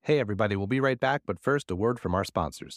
Hey, everybody, we'll be right back, but first, a word from our sponsors.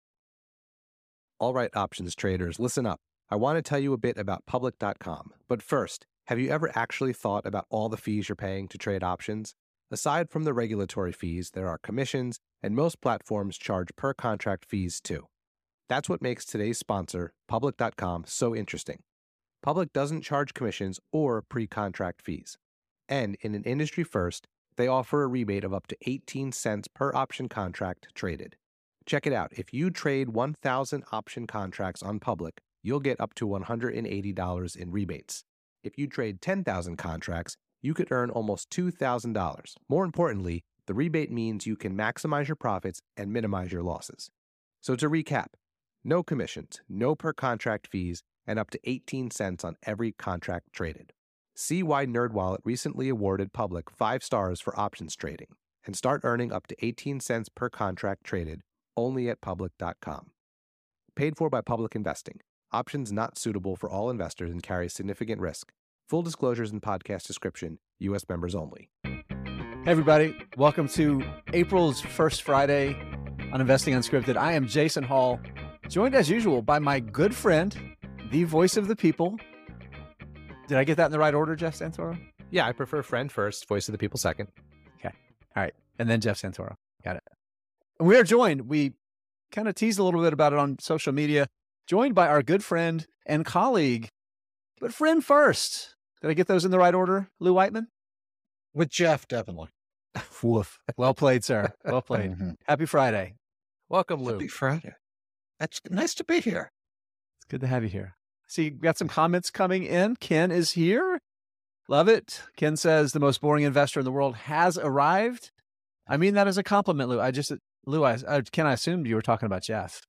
All right, options traders, listen up. I want to tell you a bit about Public.com. But first, have you ever actually thought about all the fees you're paying to trade options? Aside from the regulatory fees, there are commissions, and most platforms charge per contract fees too. That's what makes today's sponsor, Public.com, so interesting. Public doesn't charge commissions or pre-contract fees. And in an industry first, they offer a rebate of up to 18 cents per option contract traded. Check it out. If you trade 1,000 option contracts on Public, you'll get up to $180 in rebates. If you trade 10,000 contracts, you could earn almost $2,000. More importantly, the rebate means you can maximize your profits and minimize your losses. So to recap, no commissions, no per contract fees, and up to 18 cents on every contract traded. See why NerdWallet recently awarded Public 5 stars for options trading, and start earning up to 18 cents per contract traded only at Public.com. Paid for by Public Investing. Options not suitable for all investors and carry significant risk. Full disclosures in podcast description. U.S. members only. Hey, everybody. Welcome to April's first Friday on Investing Unscripted. I am Jason Hall, joined as usual by my good friend, the voice of the people. Did I get that in the right order, Jeff Santoro? Yeah, I prefer friend first, voice of the people second. Okay. All right. And then Jeff Santoro. Got it. And we are joined, we kind of teased a little bit about it on social media, joined by our good friend and colleague, but friend first. Did I get those in the right order, Lou Whiteman? With Jeff, definitely. Woof. Well played, sir. Well played. Happy Friday. Welcome, Lou. Happy Friday. That's nice to be here. It's good to have you here. See, we got some comments coming in. Ken is here. Love it. Ken says the most boring investor in the world has arrived. I mean that as a compliment, Lou. Ken, I assumed you were talking about Jeff.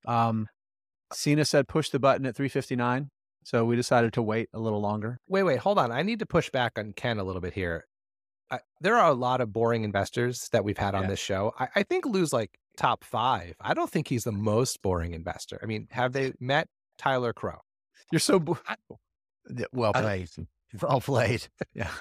Cena said push the button at 3:59, so we decided to wait a little longer. Wait, hold on. I need to push back on Ken a little bit here. There are a lot of boring investors that we've had on this show. I think Lou's like top 5. I don't think he's the most boring investor. I mean, have they met Tyler Crow? You're so well played. Well played. Yeah.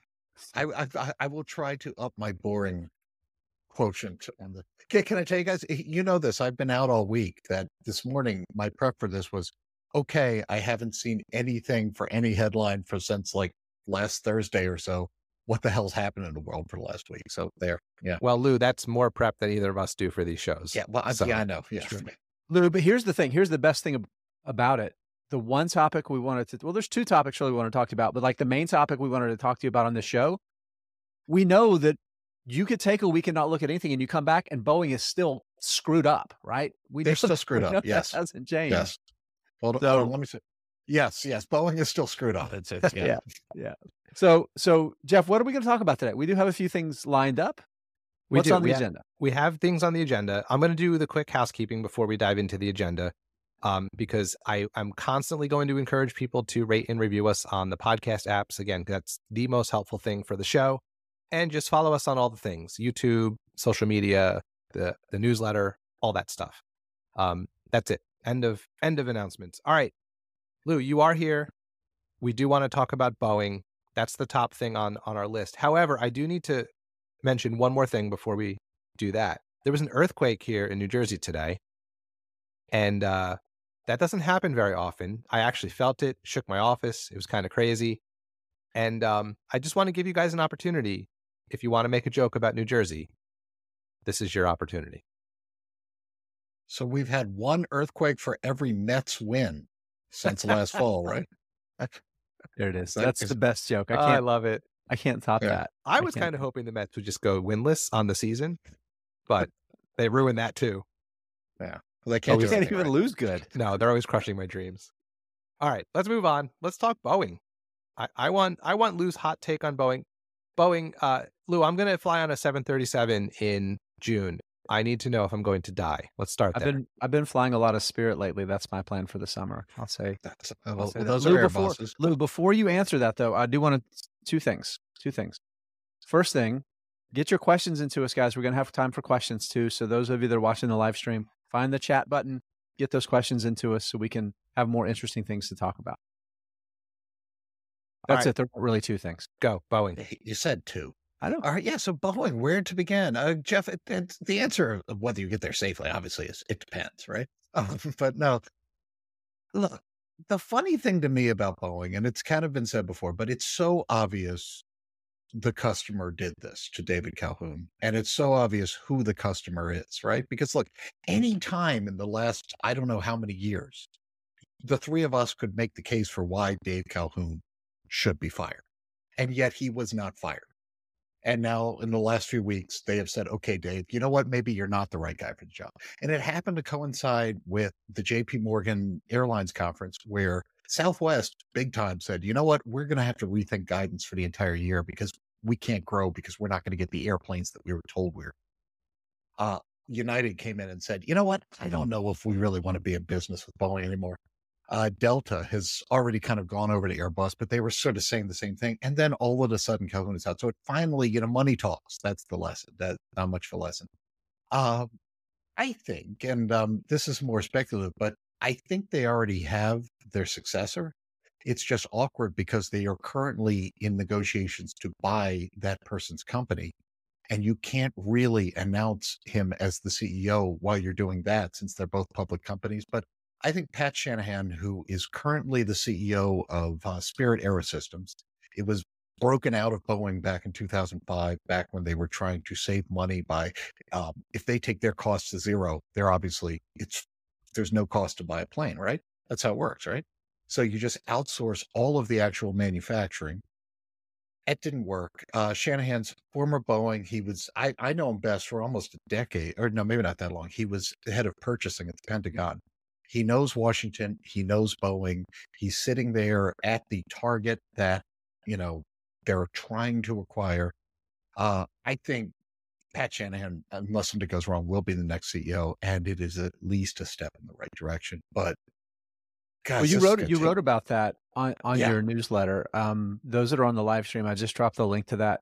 I will try to up my boring quotient on the. Can I tell you guys? You know this. I've been out all week. That this morning, my prep for this was okay. I haven't seen anything for any headline since like last Thursday or so. What the hell's happened in the world for the last week? So there. Yeah. Well, Lou, that's more prep than either of us do for these shows. Yeah. Well, I know. Yeah. Sure. Lou, but here's the thing. Here's the best thing about it. The one topic we wanted to, well, there's 2 topics really we want to talk about, but like the main topic we wanted to talk to you about on this show, we know that you could take a week and not look at anything and you come back and Boeing is still screwed up, right? They're still screwed up. Yes. That hasn't changed. Yes. Hold on, let me see. Yes. Boeing is still screwed up. Yeah. So Jeff, what are we going to talk about today? We do have a few things lined up. What's on the agenda? We have things on the agenda. I'm going to do the quick housekeeping before we dive into the agenda. Because I'm constantly going to encourage people to rate and review us on the podcast apps. Again, that's the most helpful thing for the show. And just follow us on all the things, YouTube, social media, the newsletter, all that stuff. That's it. End of announcements. All right, Lou, you are here. We do want to talk about Boeing. That's the top thing on our list. However, I do need to mention one more thing before we do that. There was an earthquake here in New Jersey today. And that doesn't happen very often. I actually felt it, shook my office. It was kind of crazy. And I just want to give you guys an opportunity. If you want to make a joke about New Jersey, this is your opportunity. So we've had one earthquake for every Mets win since last fall, right? There it is. That's the best joke. I love it. I can't top that. I was kind of hoping the Mets would just go winless on the season, but they ruined that too. Yeah. Well, they can't even lose good. No, they're always crushing my dreams. All right, let's move on. Let's talk Boeing. I want Lou's hot take on Boeing. Lou, I'm going to fly on a 737 in June. I need to know if I'm going to die. Let's start there. I've been flying a lot of Spirit lately. That's my plan for the summer. I'll say. Those are Airbuses. Lou, before you answer that though, I do want to two things. First thing, get your questions into us, guys. We're going to have time for questions too. So those of you that are watching the live stream, find the chat button, get those questions into us so we can have more interesting things to talk about. That's it. There are really 2 things. Go, Boeing. You said 2. I don't. All right. Yeah. So Boeing, where to begin? Jeff, the answer of whether you get there safely, obviously, is it depends, right? But no, look, the funny thing to me about Boeing, and it's kind of been said before, but it's so obvious the customer did this to David Calhoun. And it's so obvious who the customer is, right? Because look, any time in the last, I don't know how many years, the three of us could make the case for why Dave Calhoun should be fired. And yet he was not fired. And now in the last few weeks, they have said, okay, Dave, you know what? Maybe you're not the right guy for the job. And it happened to coincide with the JP Morgan Airlines conference where Southwest big time said, you know what? We're going to have to rethink guidance for the entire year because we can't grow because we're not going to get the airplanes that we were told we're. United came in and said, you know what? I don't know if we really want to be in business with Boeing anymore. Delta has already kind of gone over to Airbus, but they were sort of saying the same thing. And then all of a sudden, Calhoun is out. So it finally, money talks. That's the lesson. That's not much of a lesson. I think, and this is more speculative, but I think they already have their successor. It's just awkward because they are currently in negotiations to buy that person's company. And you can't really announce him as the CEO while you're doing that since they're both public companies. But I think Pat Shanahan, who is currently the CEO of Spirit Aerosystems, it was broken out of Boeing back in 2005, back when they were trying to save money by, if they take their costs to zero, there's no cost to buy a plane, right? That's how it works, right? So you just outsource all of the actual manufacturing. It didn't work. Shanahan's former Boeing, I know him best for almost a decade, or no, maybe not that long. He was the head of purchasing at the Pentagon. He knows Washington. He knows Boeing. He's sitting there at the target that, they're trying to acquire. I think Pat Shanahan, unless something goes wrong, will be the next CEO, and it is at least a step in the right direction. But Well, you wrote about that on your newsletter. Those that are on the live stream, I just dropped the link to that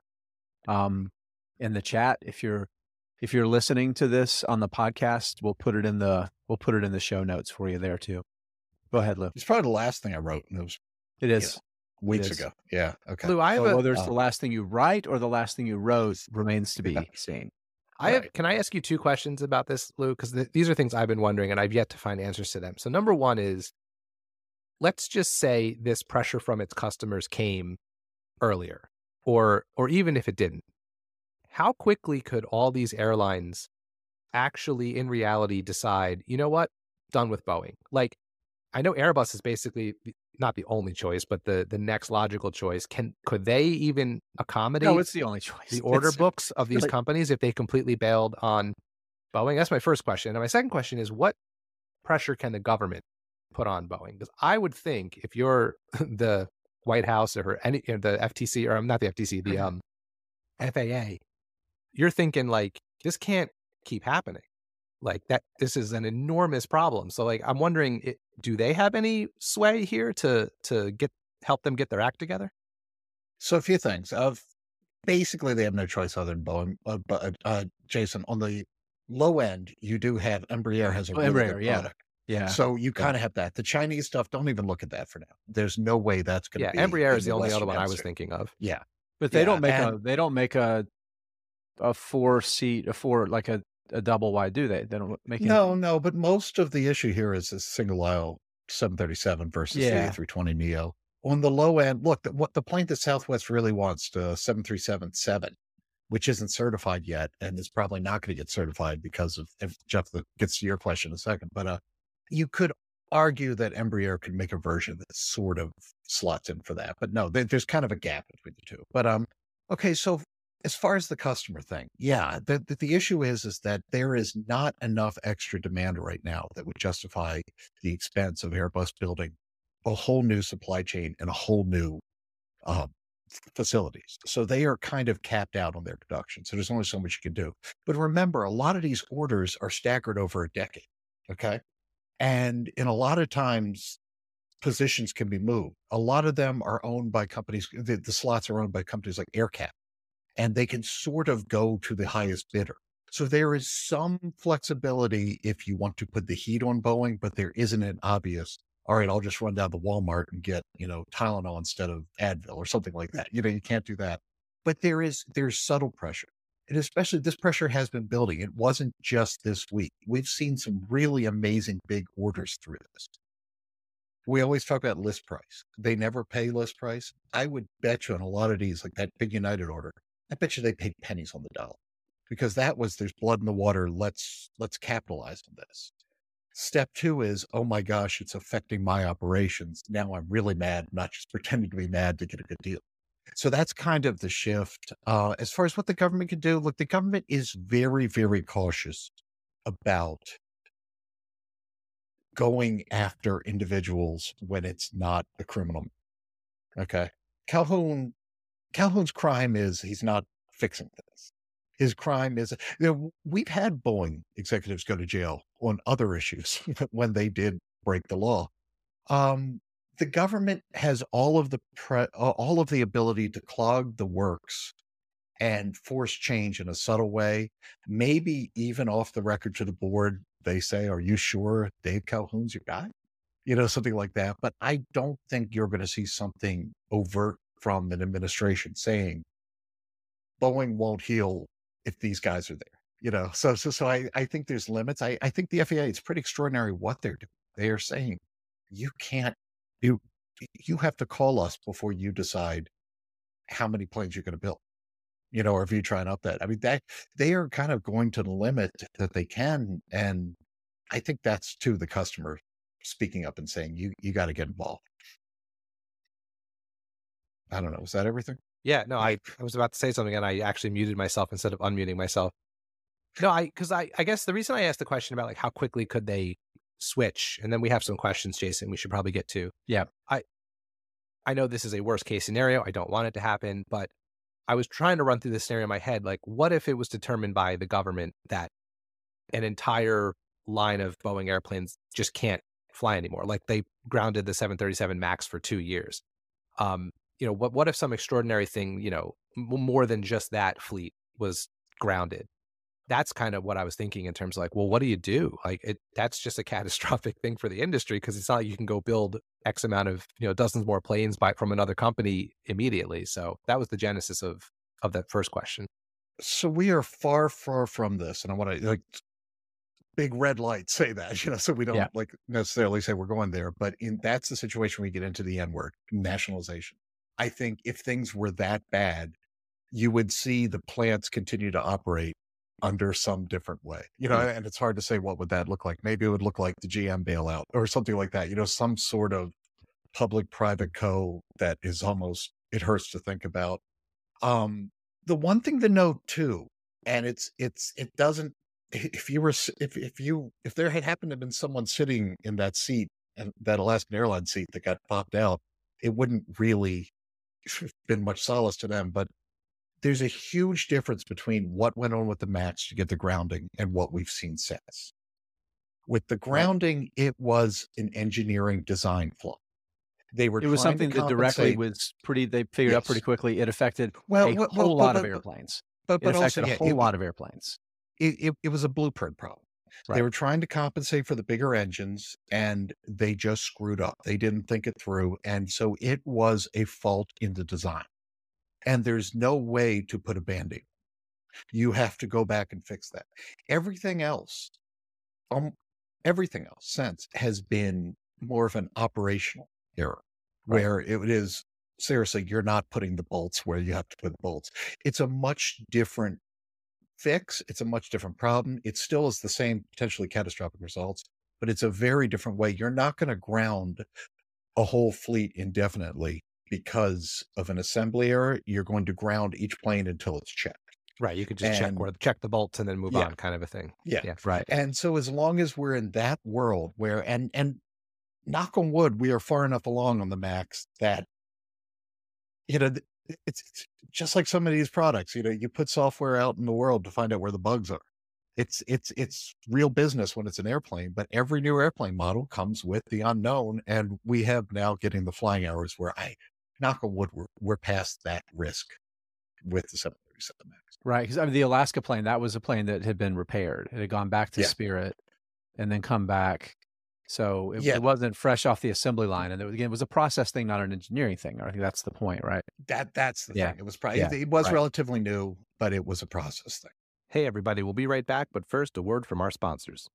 in the chat. If you're listening to this on the podcast, we'll put it in the show notes for you there too. Go ahead, Lou. It's probably the last thing I wrote. It is weeks ago. Yeah. Okay. Lou, whether it's the last thing you write or the last thing you wrote remains to be seen. Can I ask you two questions about this, Lou? Because these are things I've been wondering and I've yet to find answers to them. So number one is, let's just say this pressure from its customers came earlier, or even if it didn't. How quickly could all these airlines actually, in reality, decide, you know what, done with Boeing? Like, I know Airbus is basically not the only choice, but the next logical choice. Could they even accommodate? No, it's the only choice. The order books of these companies if they completely bailed on Boeing? That's my first question. And my second question is, what pressure can the government put on Boeing? Because I would think if you're the White House or the FTC, or not the FTC, the FAA, you're thinking like, this can't keep happening. Like that, this is an enormous problem. So like, I'm wondering, do they have any sway here to help them get their act together? So a few things. Basically, they have no choice other than Boeing. But Jason, on the low end, you do have Embraer has a really good product. Yeah. So you kind of have that. The Chinese stuff, don't even look at that for now. There's no way that's going to be. Embraer is the only other one I was thinking of. Yeah. But they don't make a 4-seat, like a double wide, do they? They don't make No, but most of the issue here is a single aisle 737 versus the A320neo. On the low end, look, what the plane that Southwest really wants, the 737-7, which isn't certified yet, and is probably not going to get certified because of, if Jeff gets to your question in a second, but you could argue that Embraer could make a version that sort of slots in for that. But no, there's kind of a gap between the two. But okay, so as far as the customer thing, the issue is that there is not enough extra demand right now that would justify the expense of Airbus building a whole new supply chain and a whole new facilities. So they are kind of capped out on their production. So there's only so much you can do. But remember, a lot of these orders are staggered over a decade. Okay. And in a lot of times, positions can be moved. A lot of them are owned by companies. The slots are owned by companies like AirCap, and they can sort of go to the highest bidder. So there is some flexibility if you want to put the heat on Boeing, but there isn't an obvious, all right, I'll just run down to Walmart and get, Tylenol instead of Advil or something like that. You can't do that. but there's subtle pressure. And especially this pressure has been building. It wasn't just this week. We've seen some really amazing big orders through this. We always talk about list price. They never pay list price. I would bet you on a lot of these, like that big United order, I bet you they paid pennies on the dollar, because that was, there's blood in the water. Let's capitalize on this. Step two is, oh my gosh, it's affecting my operations. Now I'm really mad, not just pretending to be mad to get a good deal. So that's kind of the shift. As far as what the government can do, look, the government is very, very cautious about going after individuals when it's not a criminal. Okay. Calhoun's crime is he's not fixing this. His crime is, we've had Boeing executives go to jail on other issues when they did break the law. The government has all of the ability to clog the works and force change in a subtle way, maybe even off the record to the board. They say, are you sure Dave Calhoun's your guy? Something like that. But I don't think you're going to see something overt from an administration saying Boeing won't heal if these guys are there. So I think there's limits. I think the FAA, it's pretty extraordinary what they're doing. They are saying, you have to call us before you decide how many planes you're going to build, or if you try and up that. I mean, they are kind of going to the limit that they can. And I think that's to the customer speaking up and saying, you got to get involved. I don't know. Was that everything? Yeah, no, I was about to say something and I actually muted myself instead of unmuting myself. No, because I guess the reason I asked the question about like how quickly could they switch, and then we have some questions, Jason, we should probably get to. Yeah. I know this is a worst case scenario. I don't want it to happen, but I was trying to run through this scenario in my head. Like, what if it was determined by the government that an entire line of Boeing airplanes just can't fly anymore? Like they grounded the 737 MAX for 2 years. What if some extraordinary thing, more than just that fleet was grounded? That's kind of what I was thinking in terms of like, well, what do you do? Like that's just a catastrophic thing for the industry, because it's not like you can go build X amount of, dozens more planes from another company immediately. So that was the genesis of that first question. So we are far, far from this. And I want to big red light say that, so we don't necessarily say we're going there, but that's the situation we get into the N word, nationalization. I think if things were that bad, you would see the plants continue to operate under some different way, and it's hard to say what would that look like. Maybe it would look like the GM bailout or something like that, some sort of public-private co that is almost, it hurts to think about. The one thing to note too, and it doesn't, if there had happened to have been someone sitting in that seat, and that Alaskan Airlines seat that got popped out, it wouldn't really been much solace to them. But there's a huge difference between what went on with the MAX to get the grounding and what we've seen since. With the grounding, it was an engineering design flaw. It was something that directly was they figured out pretty quickly. It affected a whole lot of airplanes. But it affected a whole lot of airplanes. It was a blueprint problem. Right. They were trying to compensate for the bigger engines and they just screwed up. They didn't think it through. And so it was a fault in the design. And there's no way to put a Band-Aid. You have to go back and fix that. Everything else since has been more of an operational error, right, where it is seriously, you're not putting the bolts where you have to put the bolts. It's a much different fix. It's a much different problem. It still is the same potentially catastrophic results, but it's a very different way. You're not going to ground a whole fleet indefinitely because of an assembly error. You're going to ground each plane until it's checked. Right. You could just check the bolts and then move on, kind of a thing. Yeah. Right. And so as long as we're in that world where, and knock on wood, we are far enough along on the MAX that, it's just like some of these products, you put software out in the world to find out where the bugs are. It's real business when it's an airplane, but every new airplane model comes with the unknown. And we have now getting the flying hours where knock on wood, we're past that risk with the 737 MAX. Right. Because the Alaska plane, that was a plane that had been repaired. It had gone back to Spirit and then come back. So Yeah, it wasn't fresh off the assembly line. And again, it was a process thing, not an engineering thing. I think that's the point, right? that's the Yeah. thing. It was probably Yeah. it was Right. relatively new, but it was a process thing. Hey, everybody, we'll be right back, but first, a word from our sponsors.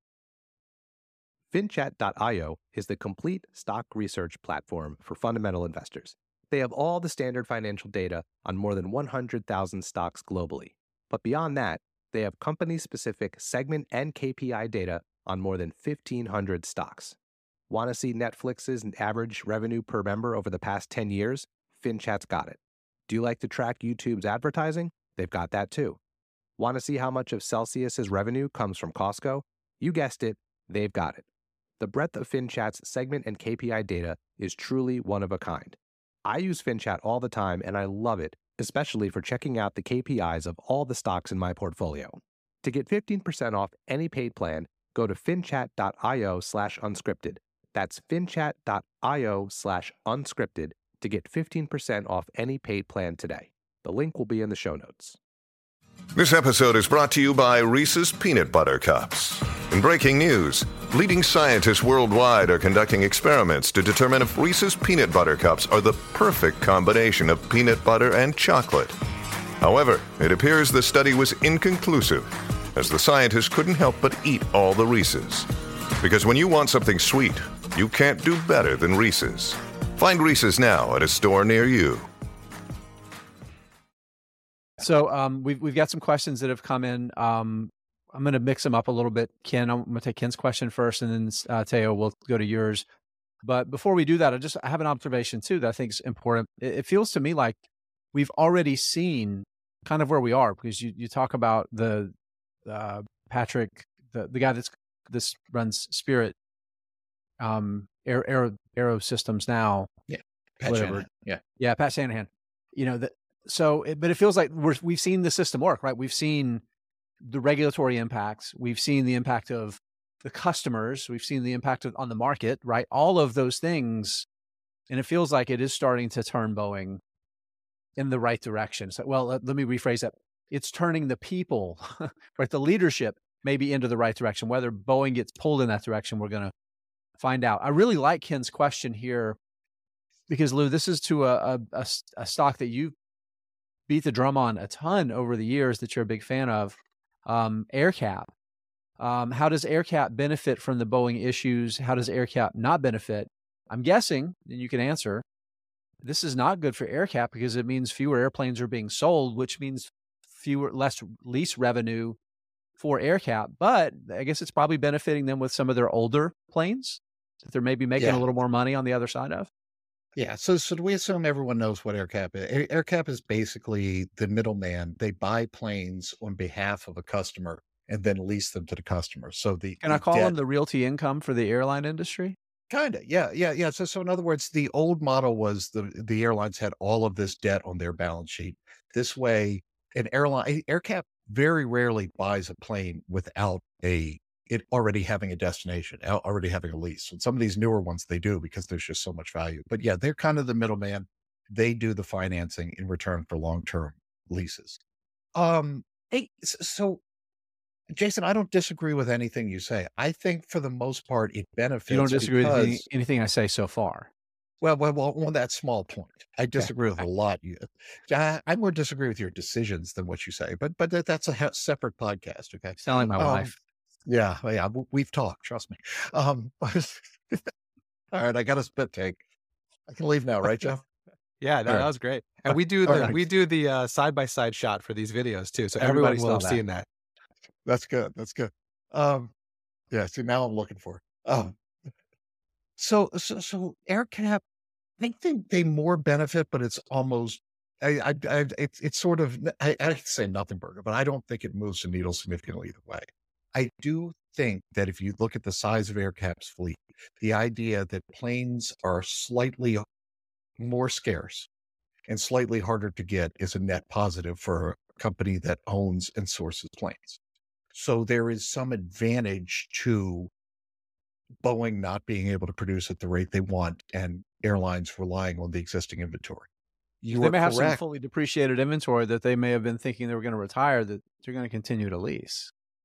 FinChat.io is the complete stock research platform for fundamental investors. They have all the standard financial data on more than 100,000 stocks globally. But beyond that, they have company-specific segment and KPI data on more than 1,500 stocks. Want to see Netflix's average revenue per member over the past 10 years? FinChat's got it. Do you like to track YouTube's advertising? They've got that too. Want to see how much of Celsius's revenue comes from Costco? You guessed it, they've got it. The breadth of FinChat's segment and KPI data is truly one of a kind. I use FinChat all the time and I love it, especially for checking out the KPIs of all the stocks in my portfolio. To get 15% off any paid plan, go to finchat.io/unscripted. That's finchat.io/unscripted to get 15% off any paid plan today. The link will be in the show notes. This episode is brought to you by Reese's Peanut Butter Cups. In breaking news, leading scientists worldwide are conducting experiments to determine if Reese's Peanut Butter Cups are the perfect combination of peanut butter and chocolate. However, it appears the study was inconclusive, as the scientists couldn't help but eat all the Reese's. Because when you want something sweet, you can't do better than Reese's. Find Reese's now at a store near you. So we've got some questions that have come in. I'm going to mix them up a little bit. Ken, I'm going to take Ken's question first, and then Teo, we'll go to yours. But before we do that, I have an observation too that I think is important. It feels to me like we've already seen kind of where we are, because you talk about the Patrick, the guy this runs Spirit Aero Systems now. Yeah, Pat whatever. Shanahan. Yeah, Pat Shanahan. You know that. So, but it feels like we've seen the system work, right? We've seen the regulatory impacts. We've seen the impact of the customers. We've seen the impact on the market, right? All of those things. And it feels like it is starting to turn Boeing in the right direction. So, well, let me rephrase that. It's turning the people, right? The leadership maybe into the right direction. Whether Boeing gets pulled in that direction, we're going to find out. I really like Ken's question here, because Lou, this is to a stock that you've beat the drum on a ton over the years that you're a big fan of, AerCap. How does AerCap benefit from the Boeing issues? How does AerCap not benefit? I'm guessing, and you can answer, this is not good for AerCap because it means fewer airplanes are being sold, which means less lease revenue for AerCap. But I guess it's probably benefiting them with some of their older planes that they're maybe making a little more money on the other side of. Yeah. So do we assume everyone knows what AerCap is? AerCap is basically the middleman. They buy planes on behalf of a customer and then lease them to the customer. So Can I call them the realty income for the airline industry? Kind of. Yeah. So in other words, the old model was the airlines had all of this debt on their balance sheet. This way, AerCap very rarely buys a plane without it already having a destination, already having a lease. And some of these newer ones, they do, because there's just so much value. But yeah, they're kind of the middleman. They do the financing in return for long-term leases. So Jason, I don't disagree with anything you say. I think for the most part, it benefits. You don't disagree with anything I say so far? Well, on that small point, I disagree with a lot. I more disagree with your decisions than what you say, but that's a separate podcast. Okay. Sound like my wife. Yeah. We've talked, trust me. All right. I got a spit take. I can leave now, right, Jeff? Yeah, that was great. And we do the side-by-side shot for these videos too. So everybody will have seen that. That's good. Yeah. See, now I'm looking for it. So AerCap, I think they more benefit, but it's almost, it's sort of, I say nothing burger, but I don't think it moves the needle significantly either way. I do think that if you look at the size of AerCap's fleet, the idea that planes are slightly more scarce and slightly harder to get is a net positive for a company that owns and sources planes. So there is some advantage to Boeing not being able to produce at the rate they want and airlines relying on the existing inventory. They may have some fully depreciated inventory that they may have been thinking they were going to retire that they're going to continue to lease.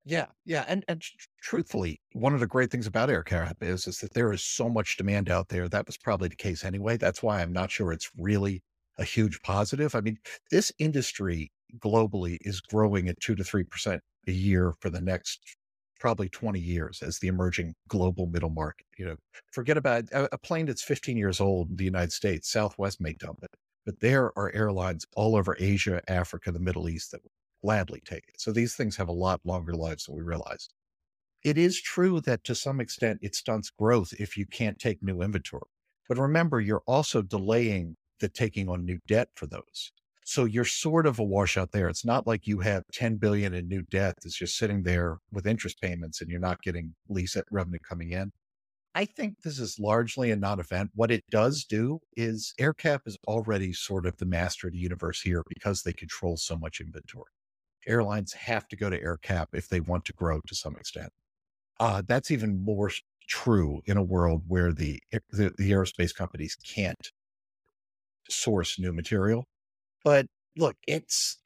Yeah, yeah, and truthfully, one of the great things about AerCap is that there is so much demand out there. That was probably the case anyway. That's why I'm not sure it's really a huge positive. I mean, this industry globally is growing at 2 to 3% a year for the next probably 20 years as the emerging global middle market. Forget about a plane that's 15 years old in the United States. Southwest may dump it, but there are airlines all over Asia, Africa, the Middle East that gladly take it. So these things have a lot longer lives than we realize. It is true that to some extent it stunts growth if you can't take new inventory. But remember, you're also delaying the taking on new debt for those. So you're sort of a washout there. It's not like you have 10 billion in new debt that's just sitting there with interest payments and you're not getting lease revenue coming in. I think this is largely a non-event. What it does do is AerCap is already sort of the master of the universe here because they control so much inventory. Airlines have to go to AerCap if they want to grow to some extent. That's even more true in a world where the aerospace companies can't source new material. But look, it's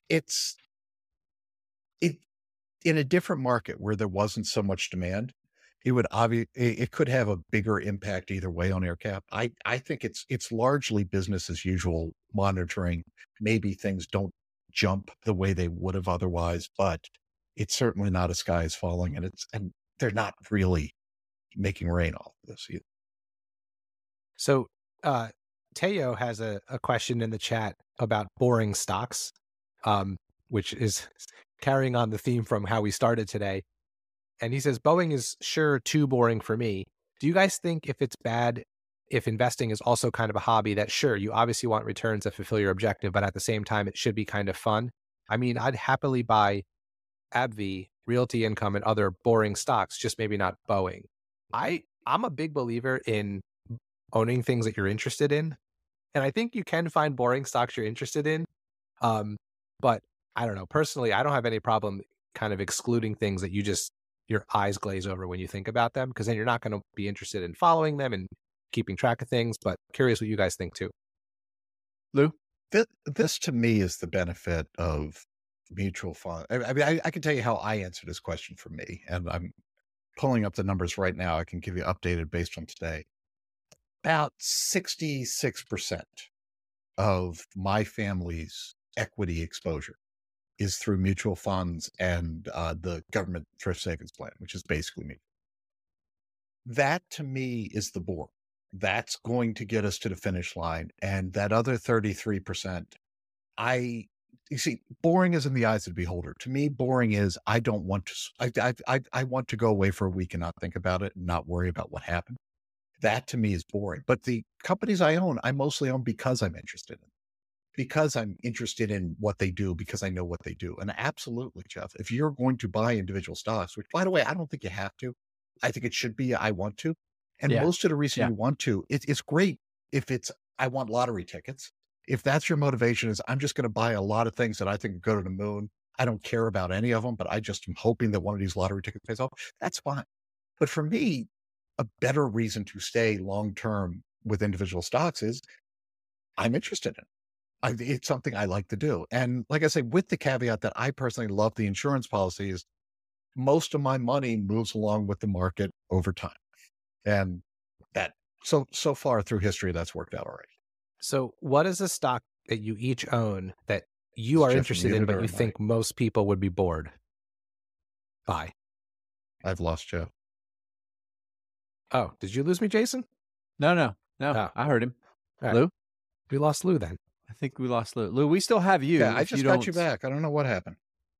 in a different market where there wasn't so much demand. It could have a bigger impact either way on AerCap. I think it's largely business as usual monitoring. Maybe things don't jump the way they would have otherwise, but it's certainly not a sky is falling, and they're not really making rain off of this either. So Teo has a question in the chat about boring stocks, which is carrying on the theme from how we started today. And he says, Boeing is sure too boring for me. Do you guys think if it's bad, if investing is also kind of a hobby, that sure, you obviously want returns that fulfill your objective, but at the same time, it should be kind of fun? I mean, I'd happily buy AbbVie, Realty Income, and other boring stocks, just maybe not Boeing. I'm a big believer in owning things that you're interested in. And I think you can find boring stocks you're interested in. But I don't know, personally, I don't have any problem kind of excluding things that your eyes glaze over when you think about them, because then you're not going to be interested in following them and keeping track of things. But curious what you guys think too. Lou? This to me is the benefit of mutual fund. I mean, I can tell you how I answer this question for me, and I'm pulling up the numbers right now. I can give you updated based on today. About 66% of my family's equity exposure is through mutual funds and the government thrift savings plan, which is basically me. That to me is the board. That's going to get us to the finish line. And that other 33%, you see, boring is in the eyes of the beholder. To me, boring is I don't want to, I want to go away for a week and not think about it and not worry about what happened. That to me is boring. But the companies I own, I mostly own because I'm interested in. Because I'm interested in what they do, because I know what they do. And absolutely, Jeff, if you're going to buy individual stocks, which by the way, I don't think you have to. I think it should be, I want to. And most of the reason you want to, it's great if it's, I want lottery tickets. If that's your motivation is I'm just going to buy a lot of things that I think go to the moon. I don't care about any of them, but I just am hoping that one of these lottery tickets pays off. That's fine. But for me, a better reason to stay long-term with individual stocks is I'm interested in it. It's something I like to do. And like I say, with the caveat that I personally love the insurance policies, most of my money moves along with the market over time. And that, so far through history, that's worked out all right. So what is a stock that you each own that you are interested in, but you think most people would be bored by? I've lost Joe. Oh, did you lose me, Jason? No. Oh. I heard him. Right. Lou? We lost Lou then. I think we lost Lou. Lou, we still have you. Yeah, I just got you back. I don't know what happened.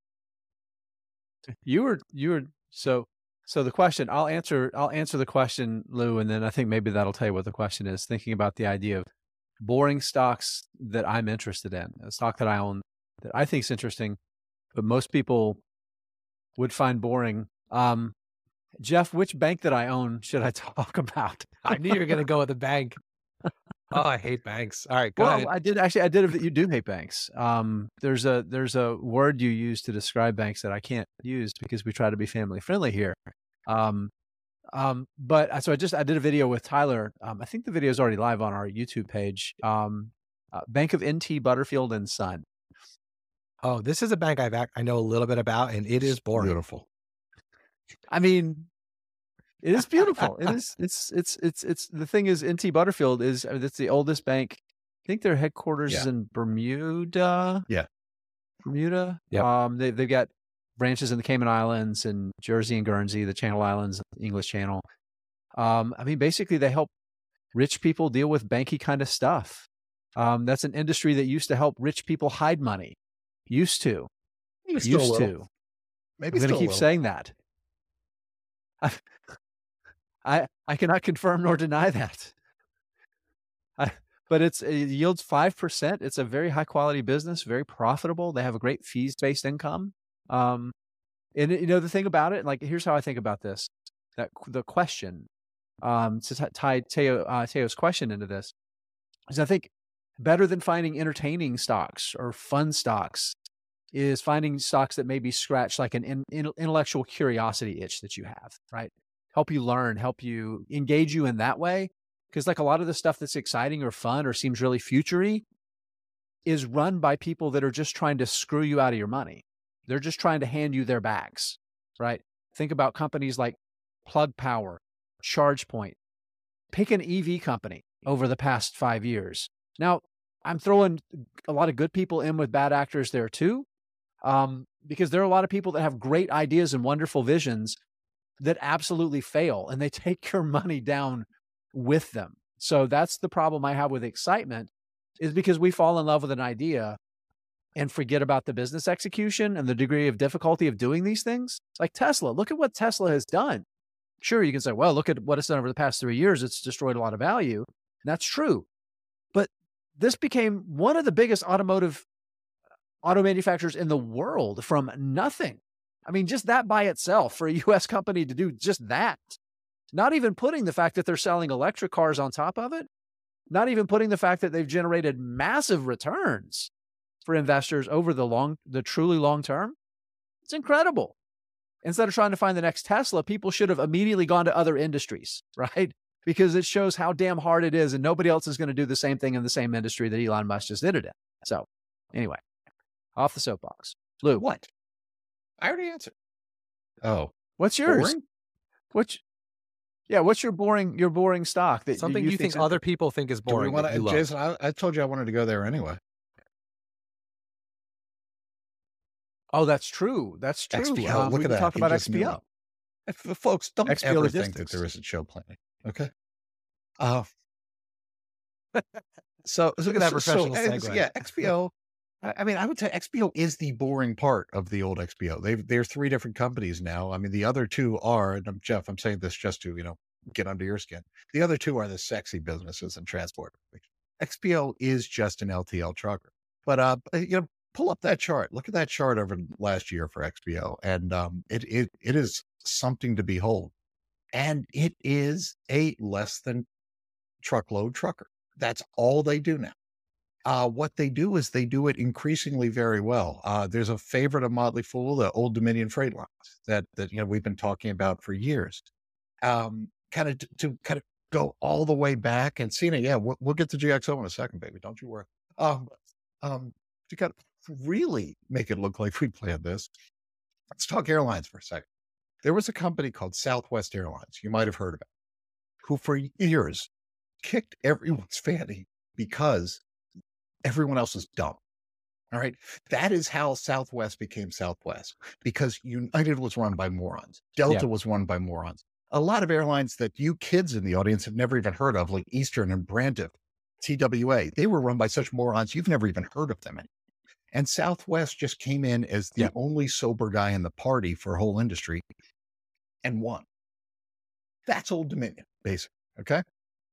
You were so the question, I'll answer the question, Lou, and then I think maybe that'll tell you what the question is. Thinking about the idea of boring stocks that I'm interested in, a stock that I own that I think is interesting, but most people would find boring. Jeff, which bank that I own should I talk about? I knew you were going to go with a bank. Oh, I hate banks. All right, go ahead. I did. You do hate banks. There's a word you use to describe banks that I can't use because we try to be family friendly here. But so I did a video with Tyler. I think the video is already live on our YouTube page. Bank of NT Butterfield and Son. Oh, this is a bank I know a little bit about, and it is boring. Beautiful. I mean, it is beautiful. It is. It's the thing is, NT Butterfield is it's the oldest bank. I think their headquarters is in Bermuda. Yeah. Bermuda. Yep. They've got branches in the Cayman Islands and Jersey and Guernsey, the Channel Islands, English Channel. I mean, basically they help rich people deal with banky kind of stuff. That's an industry that used to help rich people hide money. Used to. Maybe I'm going to keep saying that. I cannot confirm nor deny that. But it yields 5%. It's a very high quality business, very profitable. They have a great fees-based income. And the thing about it, like, here's how I think about this. That the question, to tie Teo's question into this, is I think better than finding entertaining stocks or fun stocks is finding stocks that maybe scratch like an intellectual curiosity itch that you have, right? Help you learn, help you engage you in that way. Because like a lot of the stuff that's exciting or fun or seems really future-y is run by people that are just trying to screw you out of your money. They're just trying to hand you their bags, right? Think about companies like Plug Power, ChargePoint. Pick an EV company over the past 5 years. Now, I'm throwing a lot of good people in with bad actors there too, because there are a lot of people that have great ideas and wonderful visions that absolutely fail, and they take your money down with them. So that's the problem I have with excitement, is because we fall in love with an idea and forget about the business execution and the degree of difficulty of doing these things. Like Tesla, look at what Tesla has done. Sure, you can say, well, look at what it's done over the past 3 years. It's destroyed a lot of value. And that's true. But this became one of the biggest auto manufacturers in the world from nothing. I mean, just that by itself, for a US company to do just that, not even putting the fact that they're selling electric cars on top of it, not even putting the fact that they've generated massive returns for investors over the truly long term. It's incredible. Instead of trying to find the next Tesla, people should have immediately gone to other industries, right? Because it shows how damn hard it is, and nobody else is going to do the same thing in the same industry that Elon Musk just did it in. So anyway, off the soapbox. Lou. What? I already answered. Oh. What's yours? Boring? What's your boring stock that something you think other people think is boring? Jason, I told you I wanted to go there anyway. Oh, that's true. That's true. XPO, look at that. Talk about XPO. Folks, don't XPO ever Logistics. think that there isn't show planning. Okay. So look at that professional segue. Yeah, XPO. I mean, I would say XPO is the boring part of the old XPO. They're three different companies now. I mean, the other two are, and Jeff, I'm saying this just to, get under your skin. The other two are the sexy businesses and transport. XPO is just an LTL trucker. But, pull up that chart. Look at that chart over last year for XPO. And it is something to behold. And it is a less than truckload trucker. That's all they do now. What they do is they do it increasingly very well. There's a favorite of Motley Fool, the Old Dominion Freight Lines that we've been talking about for years. Kind of go all the way back, and Cena, yeah, we'll get to GXO in a second, baby. Don't you worry. To kind of really make it look like we planned this, let's talk airlines for a second. There was a company called Southwest Airlines, you might have heard about, who for years kicked everyone's fanny because everyone else is dumb. All right. That is how Southwest became Southwest, because United was run by morons. Delta was run by morons. A lot of airlines that you kids in the audience have never even heard of, like Eastern and Brandon, TWA, they were run by such morons you've never even heard of them. And Southwest just came in as the only sober guy in the party for a whole industry and won. That's Old Dominion, basically. Okay.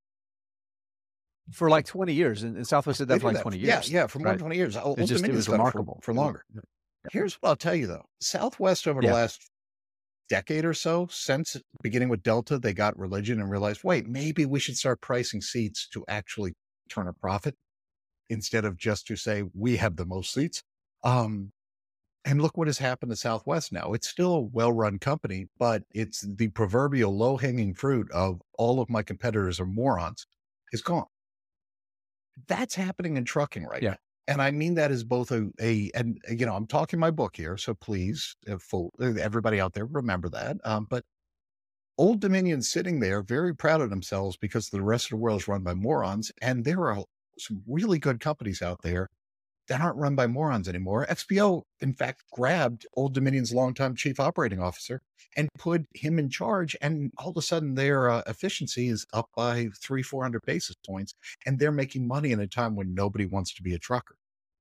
For like 20 years, and Southwest did that for like 20 years. Yeah, for more than 20 years. Old it was remarkable for longer. Here's what I'll tell you though. Southwest over the last decade or so, since beginning with Delta, they got religion and realized, wait, maybe we should start pricing seats to actually turn a profit instead of just to say we have the most seats. And look what has happened to Southwest now. It's still a well-run company, but it's the proverbial low-hanging fruit of all of my competitors are morons is gone. That's happening in trucking right now. And I mean that as both and I'm talking my book here, so please, everybody out there, remember that. But Old Dominion's sitting there very proud of themselves because the rest of the world is run by morons. And there are some really good companies out there that aren't run by morons anymore. XPO, in fact, grabbed Old Dominion's longtime chief operating officer and put him in charge. And all of a sudden, their efficiency is up by 300-400 basis points. And they're making money in a time when nobody wants to be a trucker.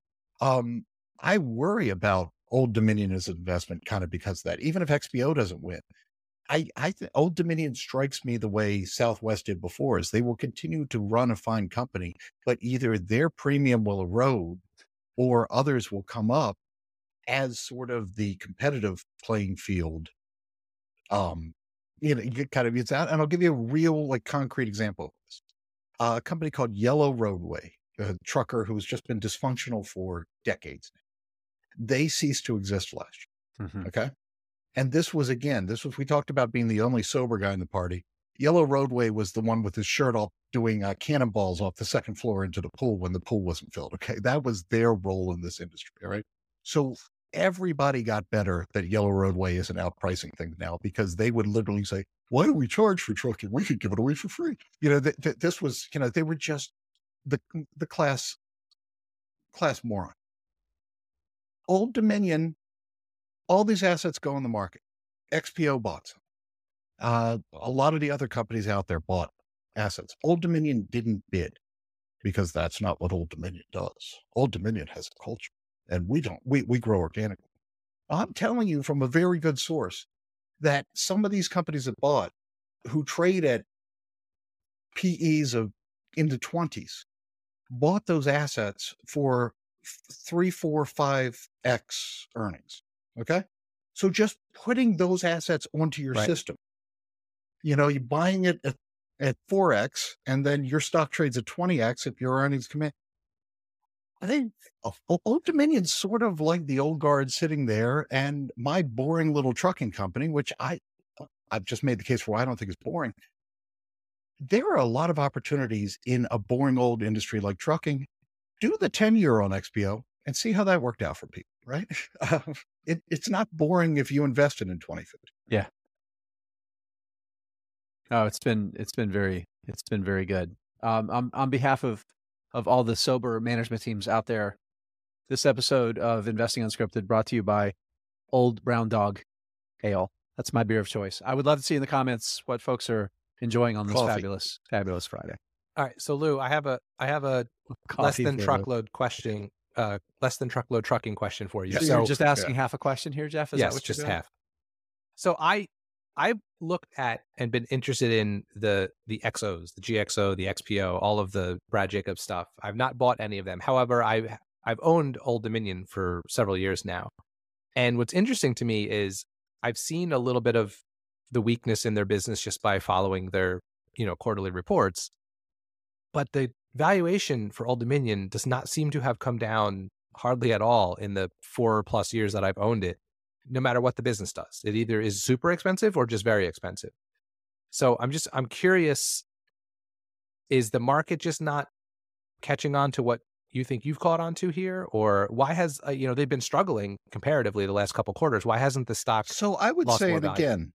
I worry about Old Dominion as an investment kind of because of that. Even if XPO doesn't win, I think Old Dominion strikes me the way Southwest did before, is they will continue to run a fine company, but either their premium will erode or others will come up as sort of the competitive playing field. It kind of gets out. And I'll give you a real, concrete example of this. A company called Yellow Roadway, a trucker who's just been dysfunctional for decades. They ceased to exist last year. Mm-hmm. Okay. And this was, we talked about being the only sober guy in the party. Yellow Roadway was the one with his shirt off doing cannonballs off the second floor into the pool when the pool wasn't filled. Okay. That was their role in this industry. All right. So everybody got better that Yellow Roadway isn't outpricing things now, because they would literally say, why do we charge for trucking? We could give it away for free. This was, they were just the class moron. Old Dominion, all these assets go in the market. XPO bought some. A lot of the other companies out there bought assets. Old Dominion didn't bid, because that's not what Old Dominion does. Old Dominion has a culture, and we don't. We grow organically. I'm telling you from a very good source that some of these companies that bought, who trade at PEs of in the 20s, bought those assets for 3, 4, 5x earnings. Okay. So just putting those assets onto your system, you're buying it at 4x, and then your stock trades at 20x if your earnings come in. I think Old Dominion's sort of like the old guard sitting there, and my boring little trucking company, which I've just made the case for why I don't think it's boring. There are a lot of opportunities in a boring old industry like trucking. Do the 10-year on XPO and see how that worked out for people, right? It's not boring if you invested in 2050. Yeah. Oh, it's been very good. On behalf of all the sober management teams out there, this episode of Investing Unscripted brought to you by Old Brown Dog Ale. That's my beer of choice. I would love to see in the comments what folks are enjoying on this fabulous Friday. All right, so Lou, I have a less than truckload trucking question for you. So you're just asking half a question here, Jeff? Is yes, that what just you're doing? half. So I've looked at and been interested in the XOs, the GXO, the XPO, all of the Brad Jacobs stuff. I've not bought any of them. However, I've owned Old Dominion for several years now. And what's interesting to me is I've seen a little bit of the weakness in their business just by following their, quarterly reports. But the valuation for Old Dominion does not seem to have come down hardly at all in the 4+ years that I've owned it, no matter what the business does. It either is super expensive or just very expensive. So I'm curious, is the market just not catching on to what you think you've caught on to here? Or why has, they've been struggling comparatively the last couple quarters. Why hasn't the stock So I would lost say more it value? again,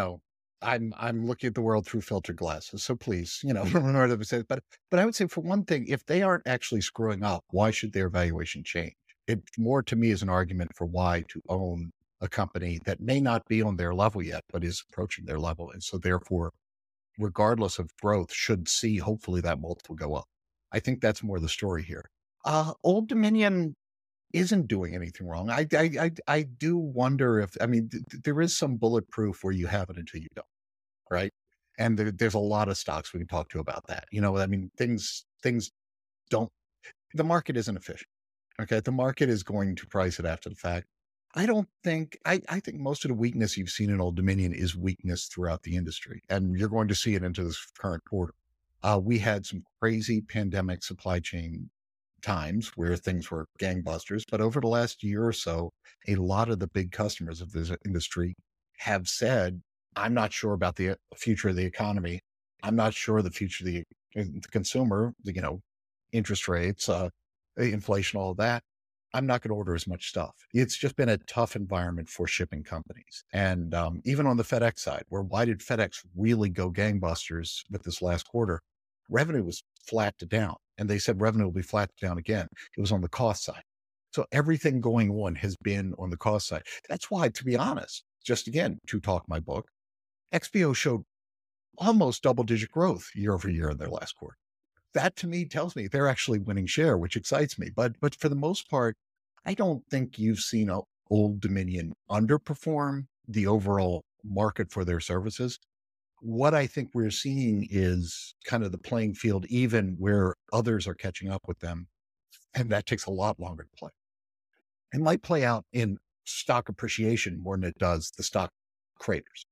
I'm looking at the world through filtered glasses. So please, remember to say, but I would say, for one thing, if they aren't actually screwing up, why should their valuation change? It more to me is an argument for why to own a company that may not be on their level yet, but is approaching their level. And so therefore, regardless of growth, should see hopefully that multiple go up. I think that's more the story here. Old Dominion isn't doing anything wrong. I do wonder if, there is some bulletproof where you have it until you don't, right? And there's a lot of stocks we can talk to about that. Things don't, the market isn't efficient. Okay. The market is going to price it after the fact. I think most of the weakness you've seen in Old Dominion is weakness throughout the industry, and you're going to see it into this current quarter. We had some crazy pandemic supply chain times where things were gangbusters, but over the last year or so, a lot of the big customers of this industry have said, I'm not sure about the future of the economy. I'm not sure the future of the consumer, interest rates. inflation, all of that, I'm not going to order as much stuff. It's just been a tough environment for shipping companies. And even on the FedEx side, why did FedEx really go gangbusters with this last quarter? Revenue was flat to down. And they said revenue will be flat to down again. It was on the cost side. So everything going on has been on the cost side. That's why, to be honest, just again, to talk my book, XPO showed almost double-digit growth year over year in their last quarter. That to me tells me they're actually winning share, which excites me. But for the most part, I don't think you've seen Old Dominion underperform the overall market for their services. What I think we're seeing is kind of the playing field, even where others are catching up with them. And that takes a lot longer to play. It might play out in stock appreciation more than it does the stock craters.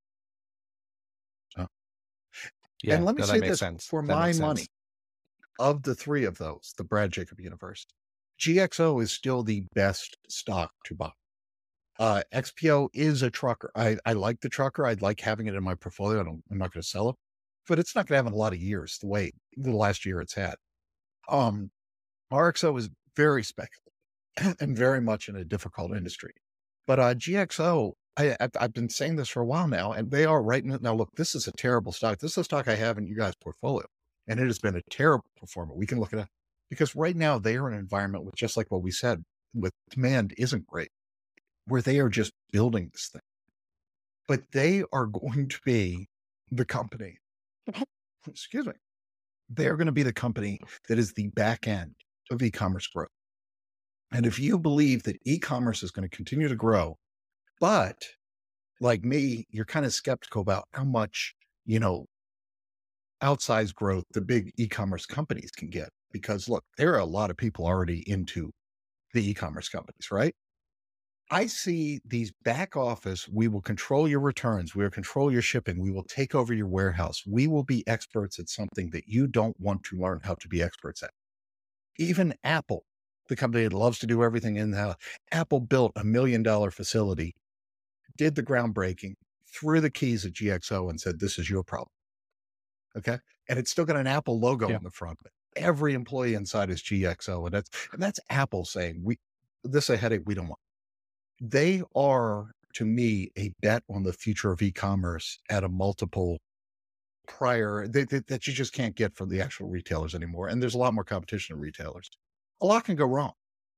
Yeah, and let me say that makes this, sense. for That my makes sense. money, of the three of those, the Brad Jacob universe, GXO is still the best stock to buy. XPO is a trucker. I like the trucker. I'd like having it in my portfolio. I'm not going to sell it, but it's not going to have in a lot of years the last year it's had. RXO is very speculative and very much in a difficult industry. But GXO, I've been saying this for a while now, and they are right now. Look, this is a terrible stock. This is a stock I have in you guys' portfolio, and it has been a terrible performer. We can look at it because right now they are in an environment with, just like what we said, with demand isn't great, where they are just building this thing. But they are going to be the company, excuse me, they're going to be the company that is the back end of e-commerce growth. And if you believe that e-commerce is going to continue to grow, but like me, you're kind of skeptical about how much, outsized growth the big e-commerce companies can get, because look, there are a lot of people already into the e-commerce companies, right? I see these back office, we will control your returns, we will control your shipping, we will take over your warehouse, we will be experts at something that you don't want to learn how to be experts at. Even Apple, the company that loves to do everything in-house, Apple built $1 million facility, did the groundbreaking, threw the keys at GXO and said, this is your problem. Okay. And it's still got an Apple logo in the front. Every employee inside is GXO. And that's Apple saying, this is a headache we don't want. They are, to me, a bet on the future of e-commerce at a multiple prior that you just can't get from the actual retailers anymore. And there's a lot more competition in retailers. A lot can go wrong.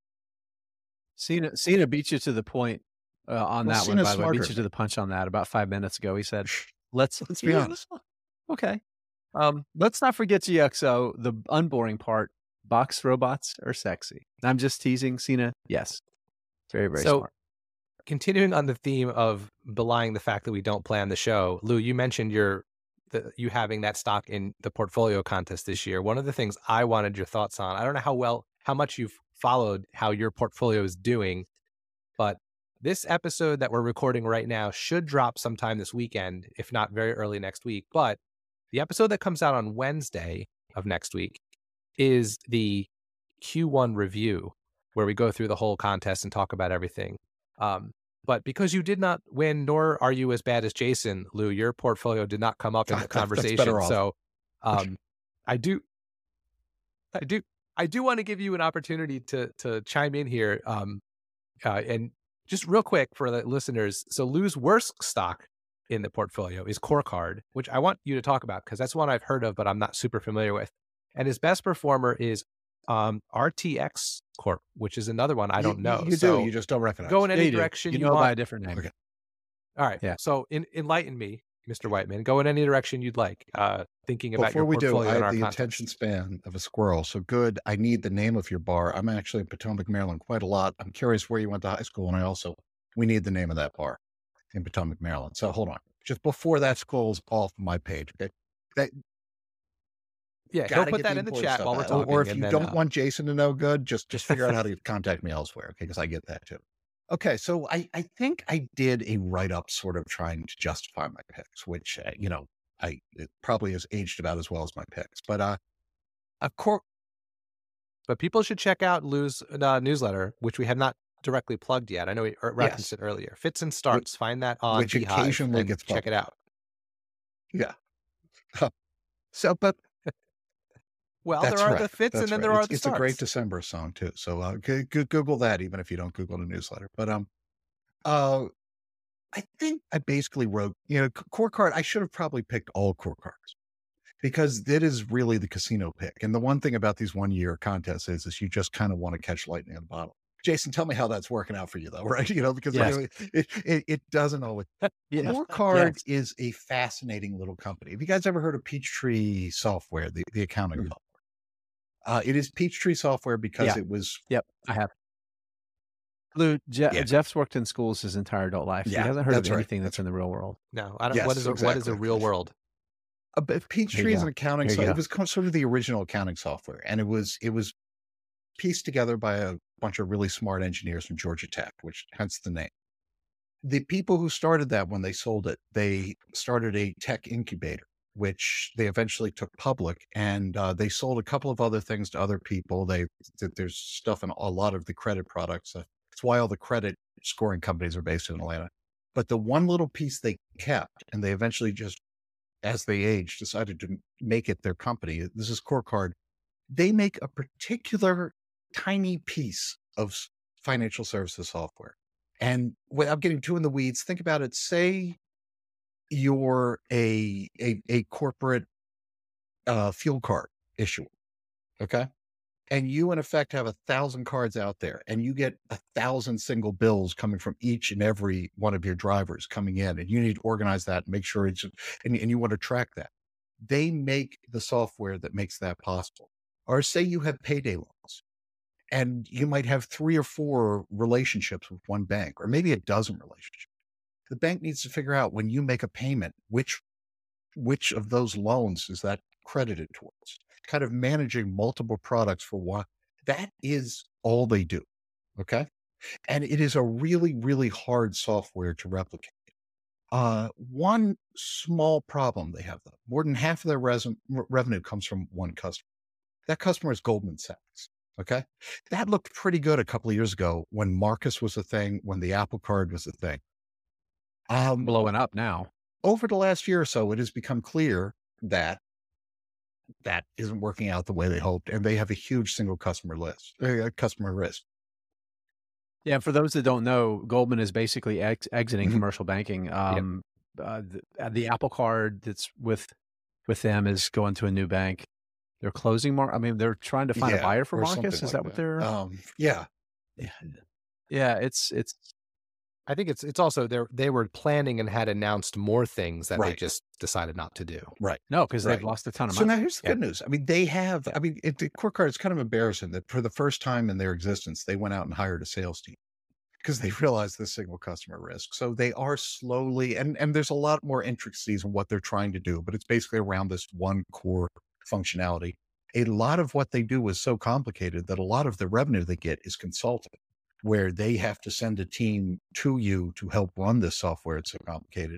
Cena beat you to the point on that one, by the way. Beat you to the punch on that about 5 minutes ago. He said, let's be honest. Okay. Let's not forget GXO, the unboring part. Box robots are sexy. I'm just teasing, Cena. Yes. Very, very smart. Continuing on the theme of belying the fact that we don't plan the show, Lou, you mentioned you having that stock in the portfolio contest this year. One of the things I wanted your thoughts on, I don't know how much you've followed how your portfolio is doing, but this episode that we're recording right now should drop sometime this weekend, if not very early next week. But the episode that comes out on Wednesday of next week is the Q1 review, where we go through the whole contest and talk about everything. But because you did not win, nor are you as bad as Jason, Lou, your portfolio did not come up in the conversation. So I do want to give you an opportunity to chime in here. And just real quick for the listeners. So Lou's worst stock in the portfolio is CoreCard, which I want you to talk about because that's one I've heard of, but I'm not super familiar with. And his best performer is RTX Corp, which is another one I don't know. You do, you just don't recognize. Go in any direction you you know want. by a different name. Okay. All right. Yeah. So enlighten me, Mr. Whiteman. Go in any direction you'd like. Thinking about your portfolio. Before we do, I have the contest. attention span of a squirrel. So good. I need the name of your bar. I'm actually in Potomac, Maryland, quite a lot. I'm curious where you went to high school, and we need the name of that bar in Potomac, Maryland. So hold on. Just before that scrolls off my page, okay? Yeah, he'll put that in the chat while we're talking. Or if you don't want Jason to know, good, just figure out how to contact me elsewhere, okay? Because I get that too. Okay, so I think I did a write-up sort of trying to justify my picks, which, it probably has aged about as well as my picks. But of course. But people should check out Lou's newsletter, which we have not directly plugged yet. I know we referenced it earlier. Fits and Starts. Find that on which Beehive occasionally gets check it out. Yeah. So, but Well, That's there are right. the fits That's and then right. there are the It's a great starts. December song too. So Google that, even if you don't Google the newsletter. But uh, I think I basically wrote, core card. I should have probably picked all core cards because that is really the casino pick. And the one thing about these 1 year contests is you just kind of want to catch lightning in a bottle. Jason, tell me how that's working out for you though, right? Because Yes. it doesn't always. Yes. Core Card Yes. is a fascinating little company. Have you guys ever heard of Peachtree Software, the accounting software? It is Peachtree Software because Yeah. it was. Yep, I have. Lou, Yeah. Jeff's worked in schools his entire adult life. Yeah, He hasn't heard of that's right. anything that's in the real world. No, I don't. Yes, What is a exactly. real world? But Peachtree is go. an accounting There you software. go. It was sort of the original accounting software, and it was pieced together by a bunch of really smart engineers from Georgia Tech, which hence the name. The people who started that, when they sold it, they started a tech incubator, which they eventually took public, and they sold a couple of other things to other people. There's stuff in a lot of the credit products. That's why all the credit scoring companies are based in Atlanta. But the one little piece they kept, and they eventually just, as they aged, decided to make it their company. This is Core Card. They make a particular tiny piece of financial services software. And without getting too in the weeds, think about it. Say you're a corporate fuel card issuer, okay? And you, in effect, have 1,000 cards out there, and you get 1,000 single bills coming from each and every one of your drivers coming in, and you need to organize that and make sure and you want to track that. They make the software that makes that possible. Or say you have payday loans, and you might have 3 or 4 relationships with one bank, or maybe a dozen relationships. The bank needs to figure out, when you make a payment, which of those loans is that credited towards. Kind of managing multiple products for one. That is all they do. Okay. And it is a really, really hard software to replicate. One small problem they have, though, more than half of their revenue comes from one customer. That customer is Goldman Sachs. Okay. That looked pretty good a couple of years ago when Marcus was a thing, when the Apple Card was a thing. Blowing up now. Over the last year or so, it has become clear that that isn't working out the way they hoped, and they have a huge single customer risk. Yeah, for those that don't know, Goldman is basically exiting Mhm. commercial banking. The Apple Card that's with them is going to a new bank. They're closing they're trying to find a buyer for or Marcus. something Is like that what they're? Yeah. Yeah, it's I think it's also they were planning and had announced more things that they Right. just decided not to do. no, because they've Right. lost a ton of So money. now here's the good news. I mean, they have, the Core Card is kind of embarrassing that for the first time in their existence, they went out and hired a sales team because they realized the single customer risk. So they are slowly, and there's a lot more intricacies in what they're trying to do, but it's basically around this one core functionality. A lot of what they do is so complicated that a lot of the revenue they get is consulting, where they have to send a team to you to help run this software. It's so complicated.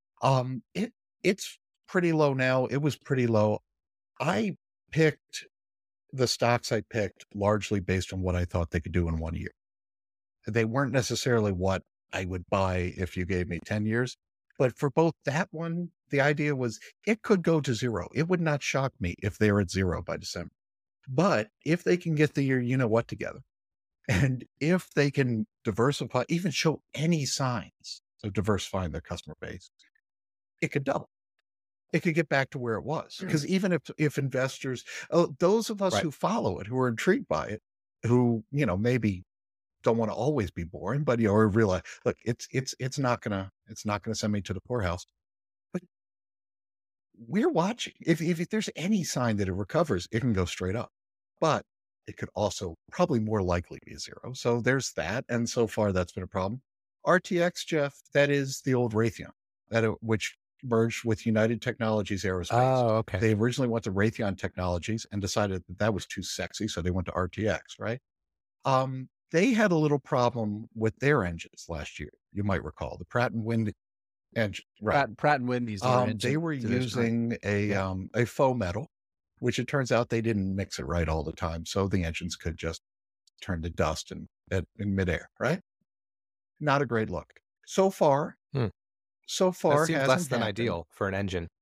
It's pretty low now. It was pretty low. I picked the stocks I picked largely based on what I thought they could do in 1 year. They weren't necessarily what I would buy if you gave me 10 years. But for both that one, the idea was it could go to zero. It would not shock me if they were at zero by December. But if they can get the year, you know what, together, and if they can diversify, even show any signs of diversifying their customer base, it could double. It could get back to where it was. Because even if investors, those of us Right. who follow it, who are intrigued by it, who, maybe don't want to always be boring, but or realize, look, it's not gonna send me to the poorhouse. But we're watching. If there's any sign that it recovers, it can go straight up. But it could also probably more likely be a zero. So there's that. And so far that's been a problem. RTX, Jeff, that is the old Raytheon, which merged with United Technologies Aerospace. Oh, okay. They originally went to Raytheon Technologies and decided that was too sexy. So they went to RTX, right? They had a little problem with their engines last year. You might recall the Pratt & Whitney engine. Right. Pratt and Whitney's. They were using a faux metal, which it turns out they didn't mix it right all the time. So the engines could just turn to dust in midair, right? Not a great look. So far, That seems hasn't less than happened. ideal for an engine.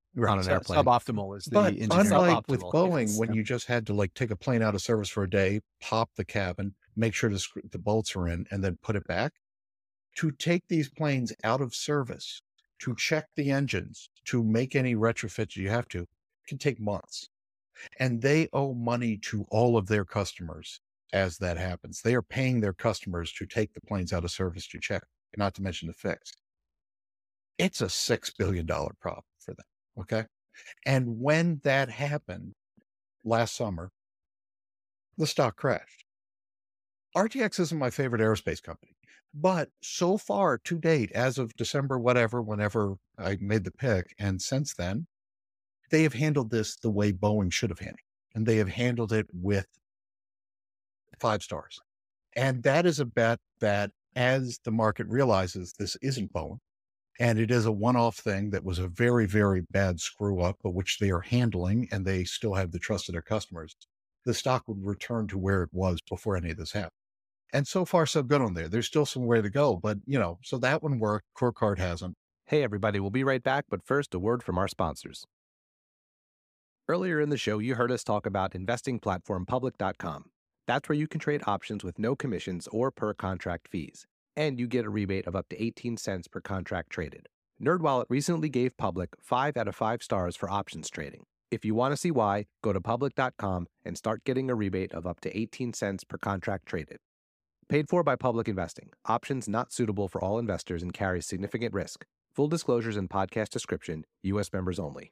Right. on an airplane. Suboptimal is the But engineering. unlike with Suboptimal, Boeing, yes. when you just had to like take a plane out of service for a day, pop the cabin, make sure the bolts are in, and then put it back, to take these planes out of service, to check the engines, to make any retrofits you have to, can take months. And they owe money to all of their customers as that happens. They are paying their customers to take the planes out of service to check, not to mention to fix. It's a $6 billion problem for them. Okay. And when that happened last summer, the stock crashed. RTX isn't my favorite aerospace company, but so far to date, as of December, whenever I made the pick, and since then, they have handled this the way Boeing should have handled it. And they have handled it with 5 stars. And that is a bet that as the market realizes this isn't Boeing, and it is a one-off thing that was a very, very bad screw up, but which they are handling, and they still have the trust of their customers, the stock would return to where it was before any of this happened. And so far, so good on there. There's still some way to go, but so that one worked. CoreCard hasn't. Hey, everybody, we'll be right back, but first, a word from our sponsors. Earlier in the show, you heard us talk about investing platform Public.com. That's where you can trade options with no commissions or per contract fees. And you get a rebate of up to 18 cents per contract traded. NerdWallet recently gave Public 5 out of 5 stars for options trading. If you want to see why, go to Public.com and start getting a rebate of up to 18 cents per contract traded. Paid for by Public Investing. Options not suitable for all investors and carry significant risk. Full disclosures and podcast description. U.S. members only.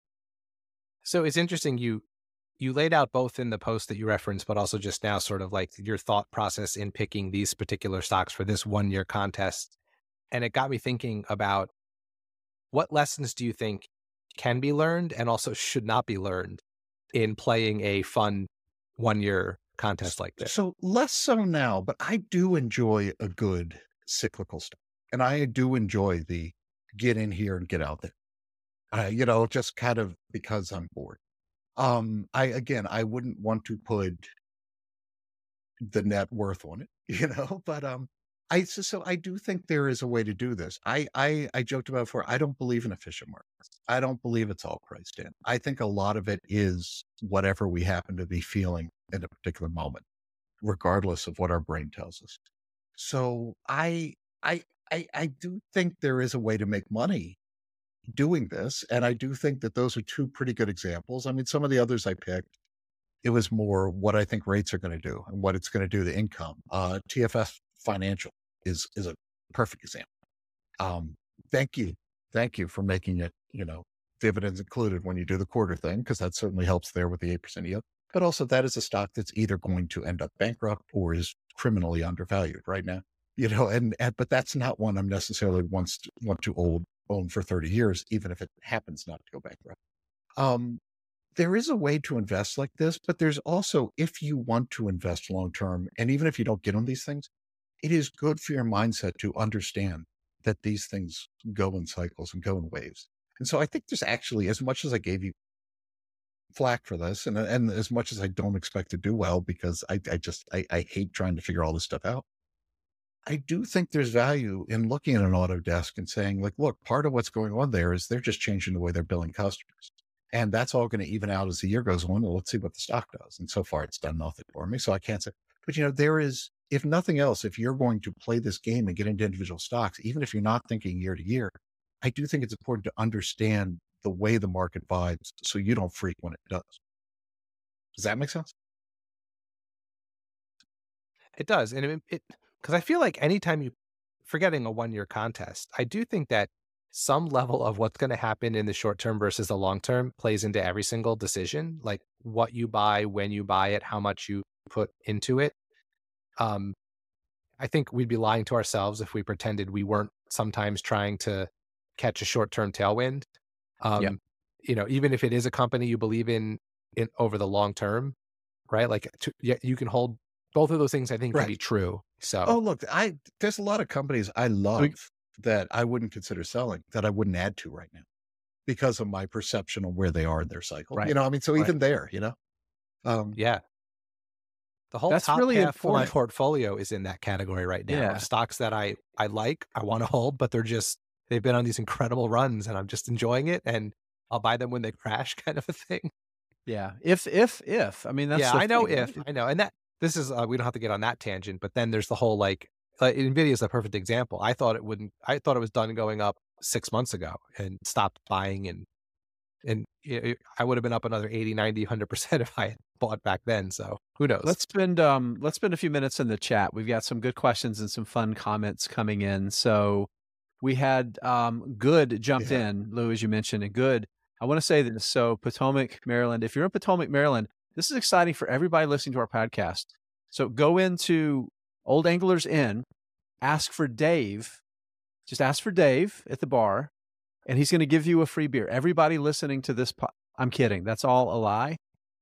So it's interesting, you laid out both in the post that you referenced, but also just now sort of like your thought process in picking these particular stocks for this one-year contest. And it got me thinking about what lessons do you think can be learned and also should not be learned in playing a fun one-year contest like this? So less so now, but I do enjoy a good cyclical stock. And I do enjoy the get in here and get out there. Just kind of because I'm bored. I wouldn't want to put the net worth on it, but I do think there is a way to do this. I joked about before, I don't believe in efficient markets. I don't believe it's all priced in. I think a lot of it is whatever we happen to be feeling in a particular moment, regardless of what our brain tells us. So I do think there is a way to make money doing this. And I do think that those are 2 pretty good examples. I mean, some of the others I picked, it was more what I think rates are going to do and what it's going to do to income. TFS Financial is a perfect example. Thank you for making it, dividends included when you do the quarter thing, because that certainly helps there with the 8% yield. But also that is a stock that's either going to end up bankrupt or is criminally undervalued right now, but that's not one I'm necessarily want to own for 30 years, even if it happens not to go bankrupt. There is a way to invest like this, but there's also, if you want to invest long-term, and even if you don't get on these things, it is good for your mindset to understand that these things go in cycles and go in waves. And so I think there's actually, as much as I gave you flack for this, and as much as I don't expect to do well, because I hate trying to figure all this stuff out, I do think there's value in looking at an Autodesk and saying, like, look, part of what's going on there is they're just changing the way they're billing customers. And that's all going to even out as the year goes on. Well, let's see what the stock does. And so far, it's done nothing for me. So I can't say, but there is, if nothing else, if you're going to play this game and get into individual stocks, even if you're not thinking year to year, I do think it's important to understand the way the market vibes so you don't freak when it does. Does that make sense? It does. And because I feel like anytime forgetting a one-year contest, I do think that some level of what's going to happen in the short term versus the long term plays into every single decision, like what you buy, when you buy it, how much you put into it. I think we'd be lying to ourselves if we pretended we weren't sometimes trying to catch a short-term tailwind. Even if it is a company you believe in over the long term, right? Like you can hold both of those things. I think can be true. So, look, there's a lot of companies I love that I wouldn't consider selling, that I wouldn't add to right now because of my perception of where they are in their cycle. Right. Even there, the whole that's top really half of my important. portfolio is in that category right now. Yeah. Stocks that I like, I want to hold, but they've been on these incredible runs and I'm just enjoying it. And I'll buy them when they crash kind of a thing. Yeah. If, I mean, that's Yeah, the I know thing, if, right? I know. And this is, we don't have to get on that tangent, but then there's the whole NVIDIA is a perfect example. I thought it was done going up 6 months ago and stopped buying and I would have been up another 80, 90, 100% if I had bought back then. So who knows? Let's spend a few minutes in the chat. We've got some good questions and some fun comments coming in. So we had Good jumped in, Lou, as you mentioned, and Good. I want to say this. So Potomac, Maryland. If you're in Potomac, Maryland, this is exciting for everybody listening to our podcast. So go into Old Anglers Inn, ask for Dave. Just ask for Dave at the bar, and he's going to give you a free beer. Everybody listening to this, I'm kidding. That's all a lie.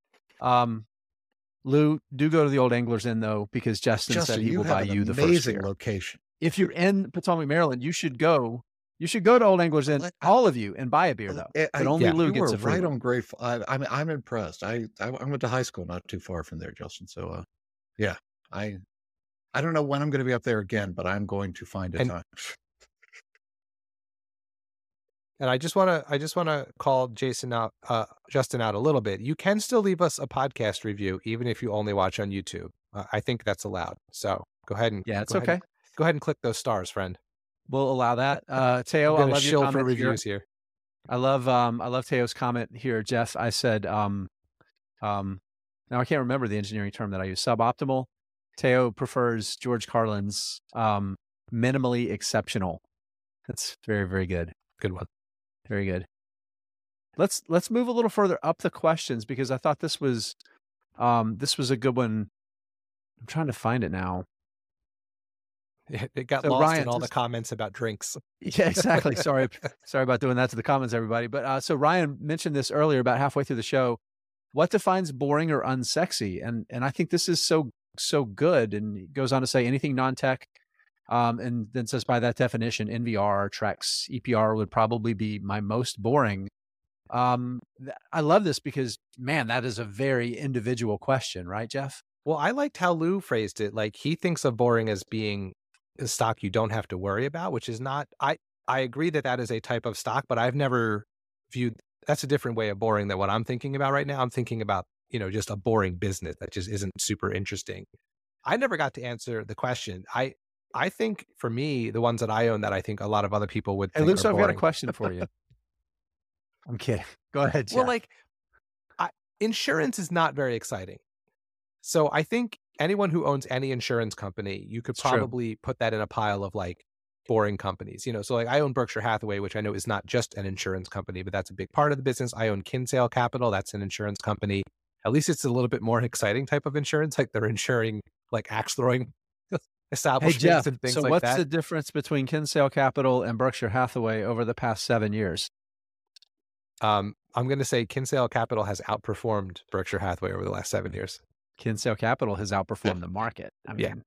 Lou, do go to the Old Anglers Inn though, because Justin said he will buy you the first amazing beer. location. If you're in Potomac, Maryland, you should go. You should go to Old Anglers Inn, all of you, and buy a beer though. But only Lou gets a free right one. on Grateful. I'm impressed. I went to high school not too far from there, Justin. So yeah, I don't know when I'm going to be up there again, but I'm going to find a time. And I just want to call Justin out a little bit. You can still leave us a podcast review, even if you only watch on YouTube. I think that's allowed. So go ahead and it's okay. Go ahead and click those stars, friend. We'll allow that. Teo, I love your comment for reviews here. I love Teo's comment here, Jeff. I said, now I can't remember the engineering term that I use. Suboptimal. Teo prefers George Carlin's minimally exceptional. That's very, very good. Good one. Very good. Let's move a little further up the questions, because I thought this was a good one. I'm trying to find it now. It got lost in all the comments about drinks. Yeah, exactly. Sorry about doing that to the comments, everybody. But so Ryan mentioned this earlier, about halfway through the show. What defines boring or unsexy? And I think this is so good. And he goes on to say anything non-tech. And then says, by that definition, NVR, Trex, EPR would probably be my most boring. I love this because, man, that is a very individual question, right, Jeff? Well, I liked how Lou phrased it. Like, he thinks of boring as being a stock you don't have to worry about, which is not, I agree that is a type of stock, but I've never viewed, that's a different way of boring than what I'm thinking about right now. I'm thinking about, just a boring business that just isn't super interesting. I never got to answer the question. I think for me, the ones that I own that I think a lot of other people would think Luke, are so I've boring. got a question for you. I'm kidding. Go ahead, Jeff. Well, insurance is not very exciting. So I think anyone who owns any insurance company, you could probably put that in a pile of boring companies. So I own Berkshire Hathaway, which I know is not just an insurance company, but that's a big part of the business. I own Kinsale Capital. That's an insurance company. At least it's a little bit more exciting type of insurance. Like, they're insuring axe throwing establishments Jeff, and things so like that. what's the difference between Kinsale Capital and Berkshire Hathaway over the past 7 years? I'm going to say Kinsale Capital has outperformed Berkshire Hathaway over the last 7 years. Kinsale Capital has outperformed the market. I mean,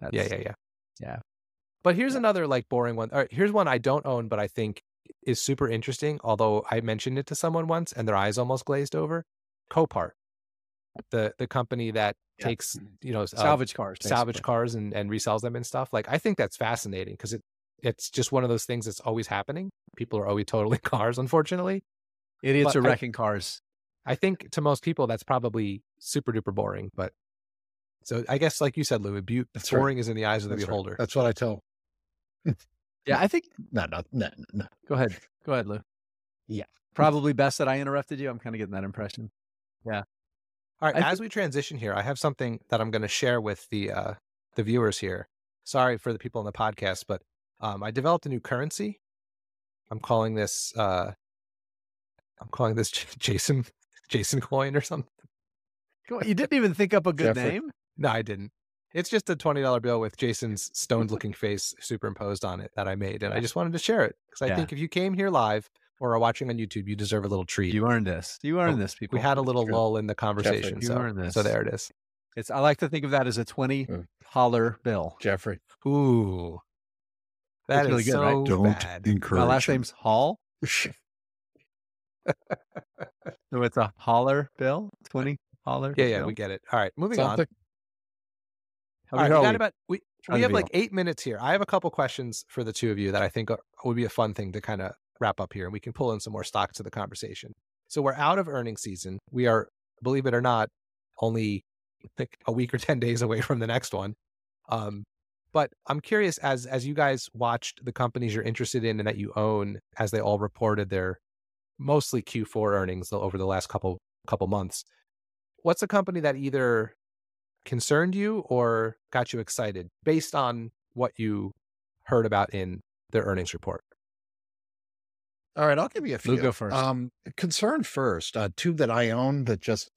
yeah. But here's another boring one. All right, here's one I don't own, but I think is super interesting. Although I mentioned it to someone once and their eyes almost glazed over. Copart, the company that takes salvage cars, and resells them and stuff. I think that's fascinating because it's just one of those things that's always happening. People are always totaling cars, unfortunately. Idiots are wrecking cars. I think to most people that's probably super duper boring. But so I guess, like you said, Lou, boring is in the eyes of the beholder. Right. That's what I tell. Yeah, I think. No. Go ahead, Lou. Yeah, probably best that I interrupted you. I'm kind of getting that impression. Yeah. All right. As we transition here, I have something that I'm going to share with the viewers here. Sorry for the people on the podcast, but I developed a new currency. I'm calling this Jason coin or something. You didn't even think up a good name? No, I didn't. It's just a $20 bill with Jason's stoned-looking face superimposed on it that I made, and I just wanted to share it because I think if you came here live or are watching on YouTube, you deserve a little treat. You earned this. This, people. We had a little lull in the conversation, Jeffrey, you earned this. So there it is. I like to think of that as a $20 bill. Jeffrey. Ooh. That is really good, so right? Don't bad. encourage My last name's Hall. So it's a holler bill? 20 holler? Yeah, bill? we get it. All right, moving on. All right, we have 8 minutes here. I have a couple questions for the two of you that I think would be a fun thing to kind of wrap up here and we can pull in some more stocks to the conversation. So we're out of earnings season. We are, believe it or not, only like a week or 10 days away from the next one. But I'm curious, as you guys watched the companies you're interested in and that you own, as they all reported their mostly Q4 earnings over the last couple months, what's a company that either concerned you or got you excited based on what you heard about in their earnings report? All right, I'll give you a few. Lou, go first. Concern first, two that I own that just,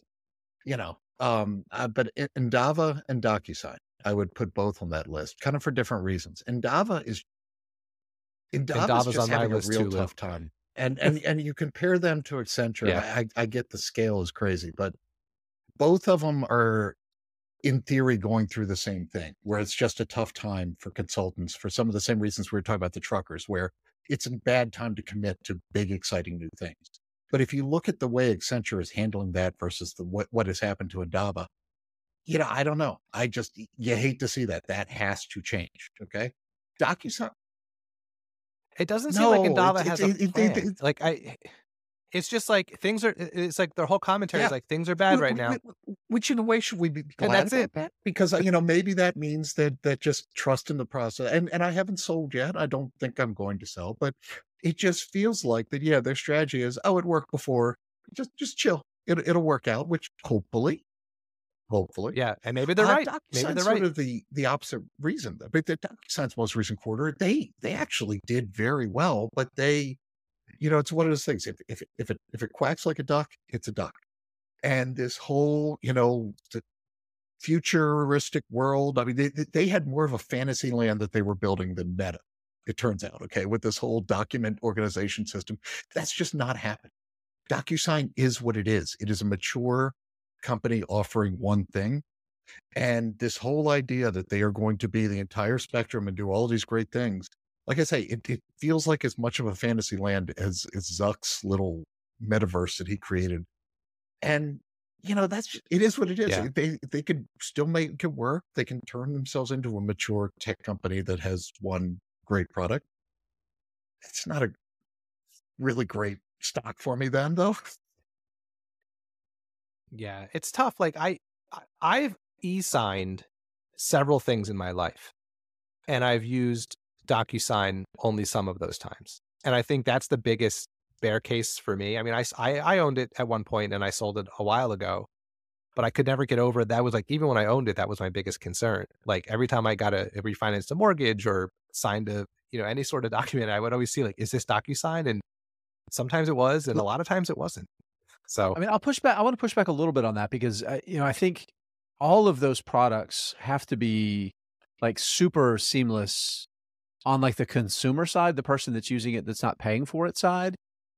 but Endava and DocuSign, I would put both on that list, kind of for different reasons. Endava's Endava's just on my having a list real too, Lou. tough time. And you compare them to Accenture, Yeah. I get the scale is crazy, but both of them are in theory going through the same thing, where it's just a tough time for consultants for some of the same reasons we were talking about the truckers, where it's a bad time to commit to big, exciting new things. But if you look at the way Accenture is handling that versus what has happened to Endava, I don't know. You hate to see that. That has to change. Okay. DocuSign. It doesn't seem like No, Endava has a plan. it's- It's just like it's like their whole commentary is like things are bad right now. Which in a way should we be glad And that's about it. that? Because maybe that means that just trust in the process. And I haven't sold yet. I don't think I'm going to sell, but it just feels like that. Yeah, their strategy is, it worked before. Just chill. It'll work out. Which hopefully. Yeah, and maybe they're right. Maybe DocuSign's they're sort right. of the opposite reason. But the DocuSign's most recent quarter, they actually did very well. But it's one of those things. If it quacks like a duck, it's a duck. And this whole, the futuristic world. I mean, they had more of a fantasy land that they were building than Meta. It turns out, okay, with this whole document organization system, that's just not happening. DocuSign is what it is. It is a mature company offering one thing. And this whole idea that they are going to be the entire spectrum and do all these great things, like I say, it feels like as much of a fantasy land as Zuck's little metaverse that he created. And, it is what it is. Yeah. They could still make it work. They can turn themselves into a mature tech company that has one great product. It's not a really great stock for me then, though. Yeah, it's tough. Like I've e-signed several things in my life, and I've used DocuSign only some of those times. And I think that's the biggest bear case for me. I mean, I owned it at one point and I sold it a while ago, but I could never get over it. That was like, even when I owned it, that was my biggest concern. Like every time I got refinanced a mortgage or signed any sort of document, I would always see like, is this DocuSign? And sometimes it was, and a lot of times it wasn't. So, I mean, I'll push back. I want to push back a little bit on that because, I think all of those products have to be like super seamless on like the consumer side, the person that's using it, that's not paying for it side.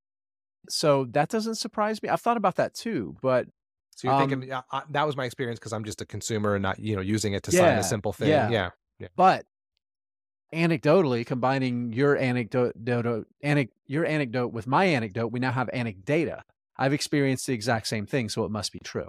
So that doesn't surprise me. I've thought about that too, but so you're thinking that was my experience because I'm just a consumer and not, using it to sign a simple thing. Yeah. But anecdotally, combining your anecdote with my anecdote, we now have anecdata. I've experienced the exact same thing, so it must be true.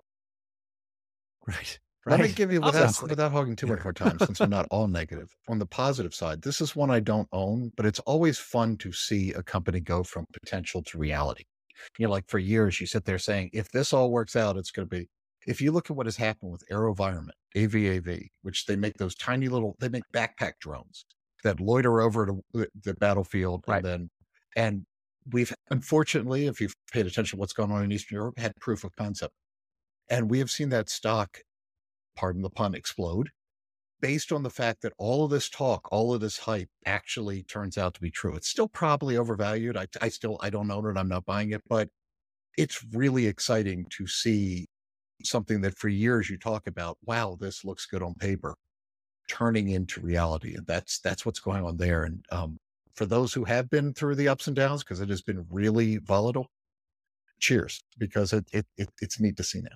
Right. Let me give you, Obviously. without hogging too much more time, since we're not all negative. On the positive side, this is one I don't own, but it's always fun to see a company go from potential to reality. Like for years, you sit there saying, if this all works out, it's going to be. If you look at what has happened with AeroVironment, AVAV, which they make those tiny they make backpack drones that loiter over the battlefield, right. and we've, unfortunately, if you've paid attention to what's going on in Eastern Europe, had proof of concept. And we have seen that stock, pardon the pun, explode based on the fact that all of this talk, all of this hype actually turns out to be true. It's still probably overvalued. I don't own it. I'm not buying it, but it's really exciting to see something that for years you talk about, wow, this looks good on paper, turning into reality. And that's what's going on there. And for those who have been through the ups and downs, because it has been really volatile, cheers, because it's neat to see now.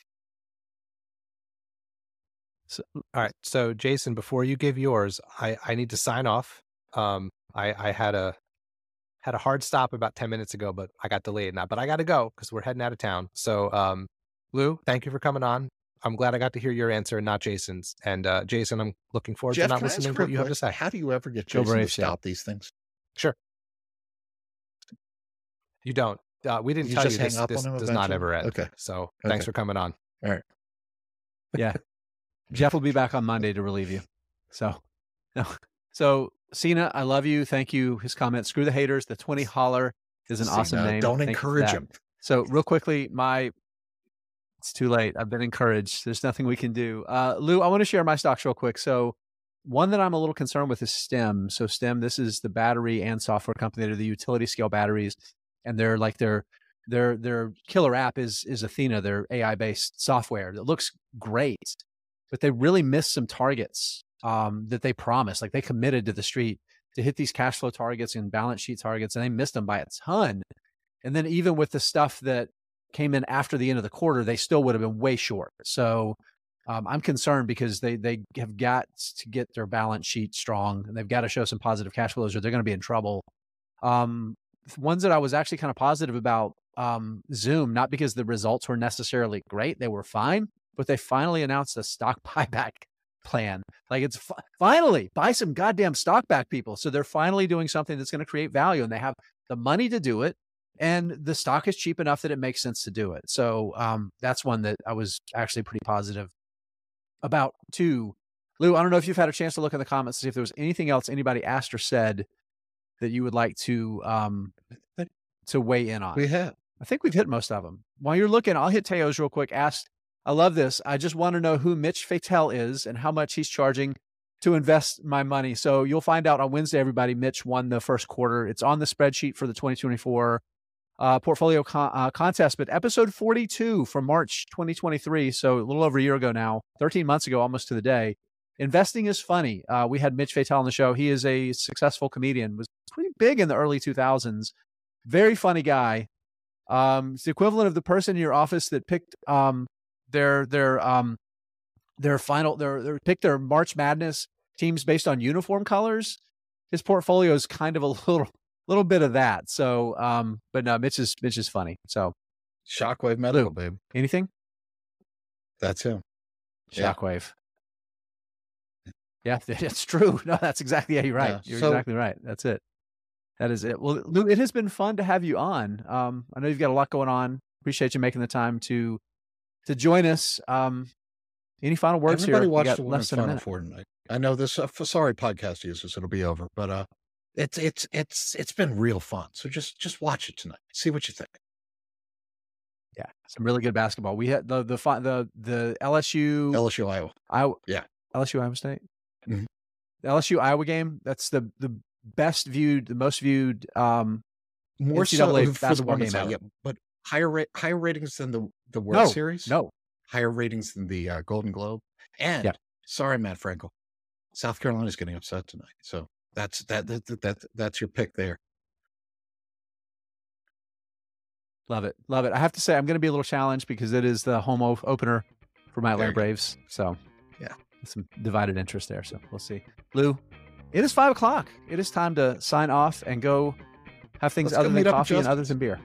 So, all right. So Jason, before you give yours, I need to sign off. I had a hard stop about 10 minutes ago, but I got delayed now, but I got to go because we're heading out of town. So, Lou, thank you for coming on. I'm glad I got to hear your answer and not Jason's. And Jason, I'm looking forward to not listening to what you have to say. How do you ever get Jason to stop these things? Sure. You don't. We didn't You tell just you this, hang up this on him does not eventually? ever end. Okay. So thanks for coming on. All right. Yeah. Jeff will be back on Monday to relieve you. So, no. So Cena, I love you. Thank you. His comment, screw the haters. The 20 holler is an awesome name. Don't Thank you for encourage that. him. So real quickly, it's too late. I've been encouraged. There's nothing we can do. Lou, I want to share my stocks real quick. So one that I'm a little concerned with is Stem. So Stem, this is the battery and software company. They're the utility scale batteries. And they're like their killer app is Athena, their AI-based software that looks great, but they really missed some targets that they promised. Like they committed to the street to hit these cash flow targets and balance sheet targets, and they missed them by a ton. And then even with the stuff that came in after the end of the quarter, they still would have been way short. So I'm concerned because they have got to get their balance sheet strong, and they've got to show some positive cash flows or they're going to be in trouble. Ones that I was actually kind of positive about, Zoom, not because the results were necessarily great. They were fine, but they finally announced a stock buyback plan. Like it's finally buy some goddamn stock back, people. So they're finally doing something that's going to create value, and they have the money to do it. And the stock is cheap enough that it makes sense to do it. So that's one that I was actually pretty positive about too. Lou, I don't know if you've had a chance to look in the comments to see if there was anything else anybody asked or said that you would like to weigh in on. We have. I think we've hit most of them. While you're looking, I'll hit Teo's real quick. I love this. I just want to know who Mitch Fatel is and how much he's charging to invest my money. So you'll find out on Wednesday, everybody. Mitch won the first quarter. It's on the spreadsheet for the 2024 portfolio contest, but episode 42 from March 2023. So a little over a year ago now, 13 months ago, almost to the day. Investing is funny. We had Mitch Fatel on the show. He is a successful comedian, was pretty big in the early 2000s. Very funny guy. It's the equivalent of the person in your office that picked their picked their March Madness teams based on uniform colors. His portfolio is kind of a little bit of that. So, but no, Mitch is funny. So, Shockwave Medical, Lou, babe. anything? That's him. Shockwave. Yeah, it's true. No, that's exactly, you're right. Yeah, You're exactly right. That's it. That is it. Well, Lou, it has been fun to have you on. I know you've got a lot going on. Appreciate you making the time to join us. Any final words Everybody here? watched the one in Final Four tonight. I know this. Sorry, podcast users, it'll be over. But it's been real fun. So just watch it tonight. See what you think. Yeah, some really good basketball. We had the LSU Iowa. LSU Iowa State. Mm-hmm. The LSU Iowa game. That's the most viewed more NCAA so for the women's side, yeah, but higher ratings than the World Series. No, higher ratings than the Golden Globe. And sorry, Matt Frankel, South Carolina's getting upset tonight. So that's your pick there. Love it. I have to say, I'm going to be a little challenged because it is the home opener for my Atlanta Braves. So yeah, some divided interest there. So we'll see. Lou, it is 5:00. It is time to sign off and go have things other than coffee and other than beer.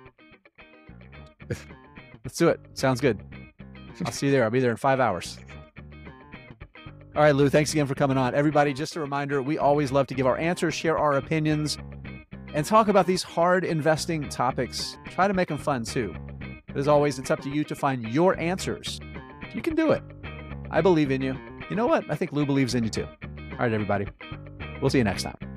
Let's do it. Sounds good. I'll see you there. I'll be there in 5 hours. All right, Lou, thanks again for coming on. Everybody, just a reminder, we always love to give our answers, share our opinions, and talk about these hard investing topics. Try to make them fun too. But as always, it's up to you to find your answers. You can do it. I believe in you. You know what? I think Lou believes in you too. All right, everybody. We'll see you next time.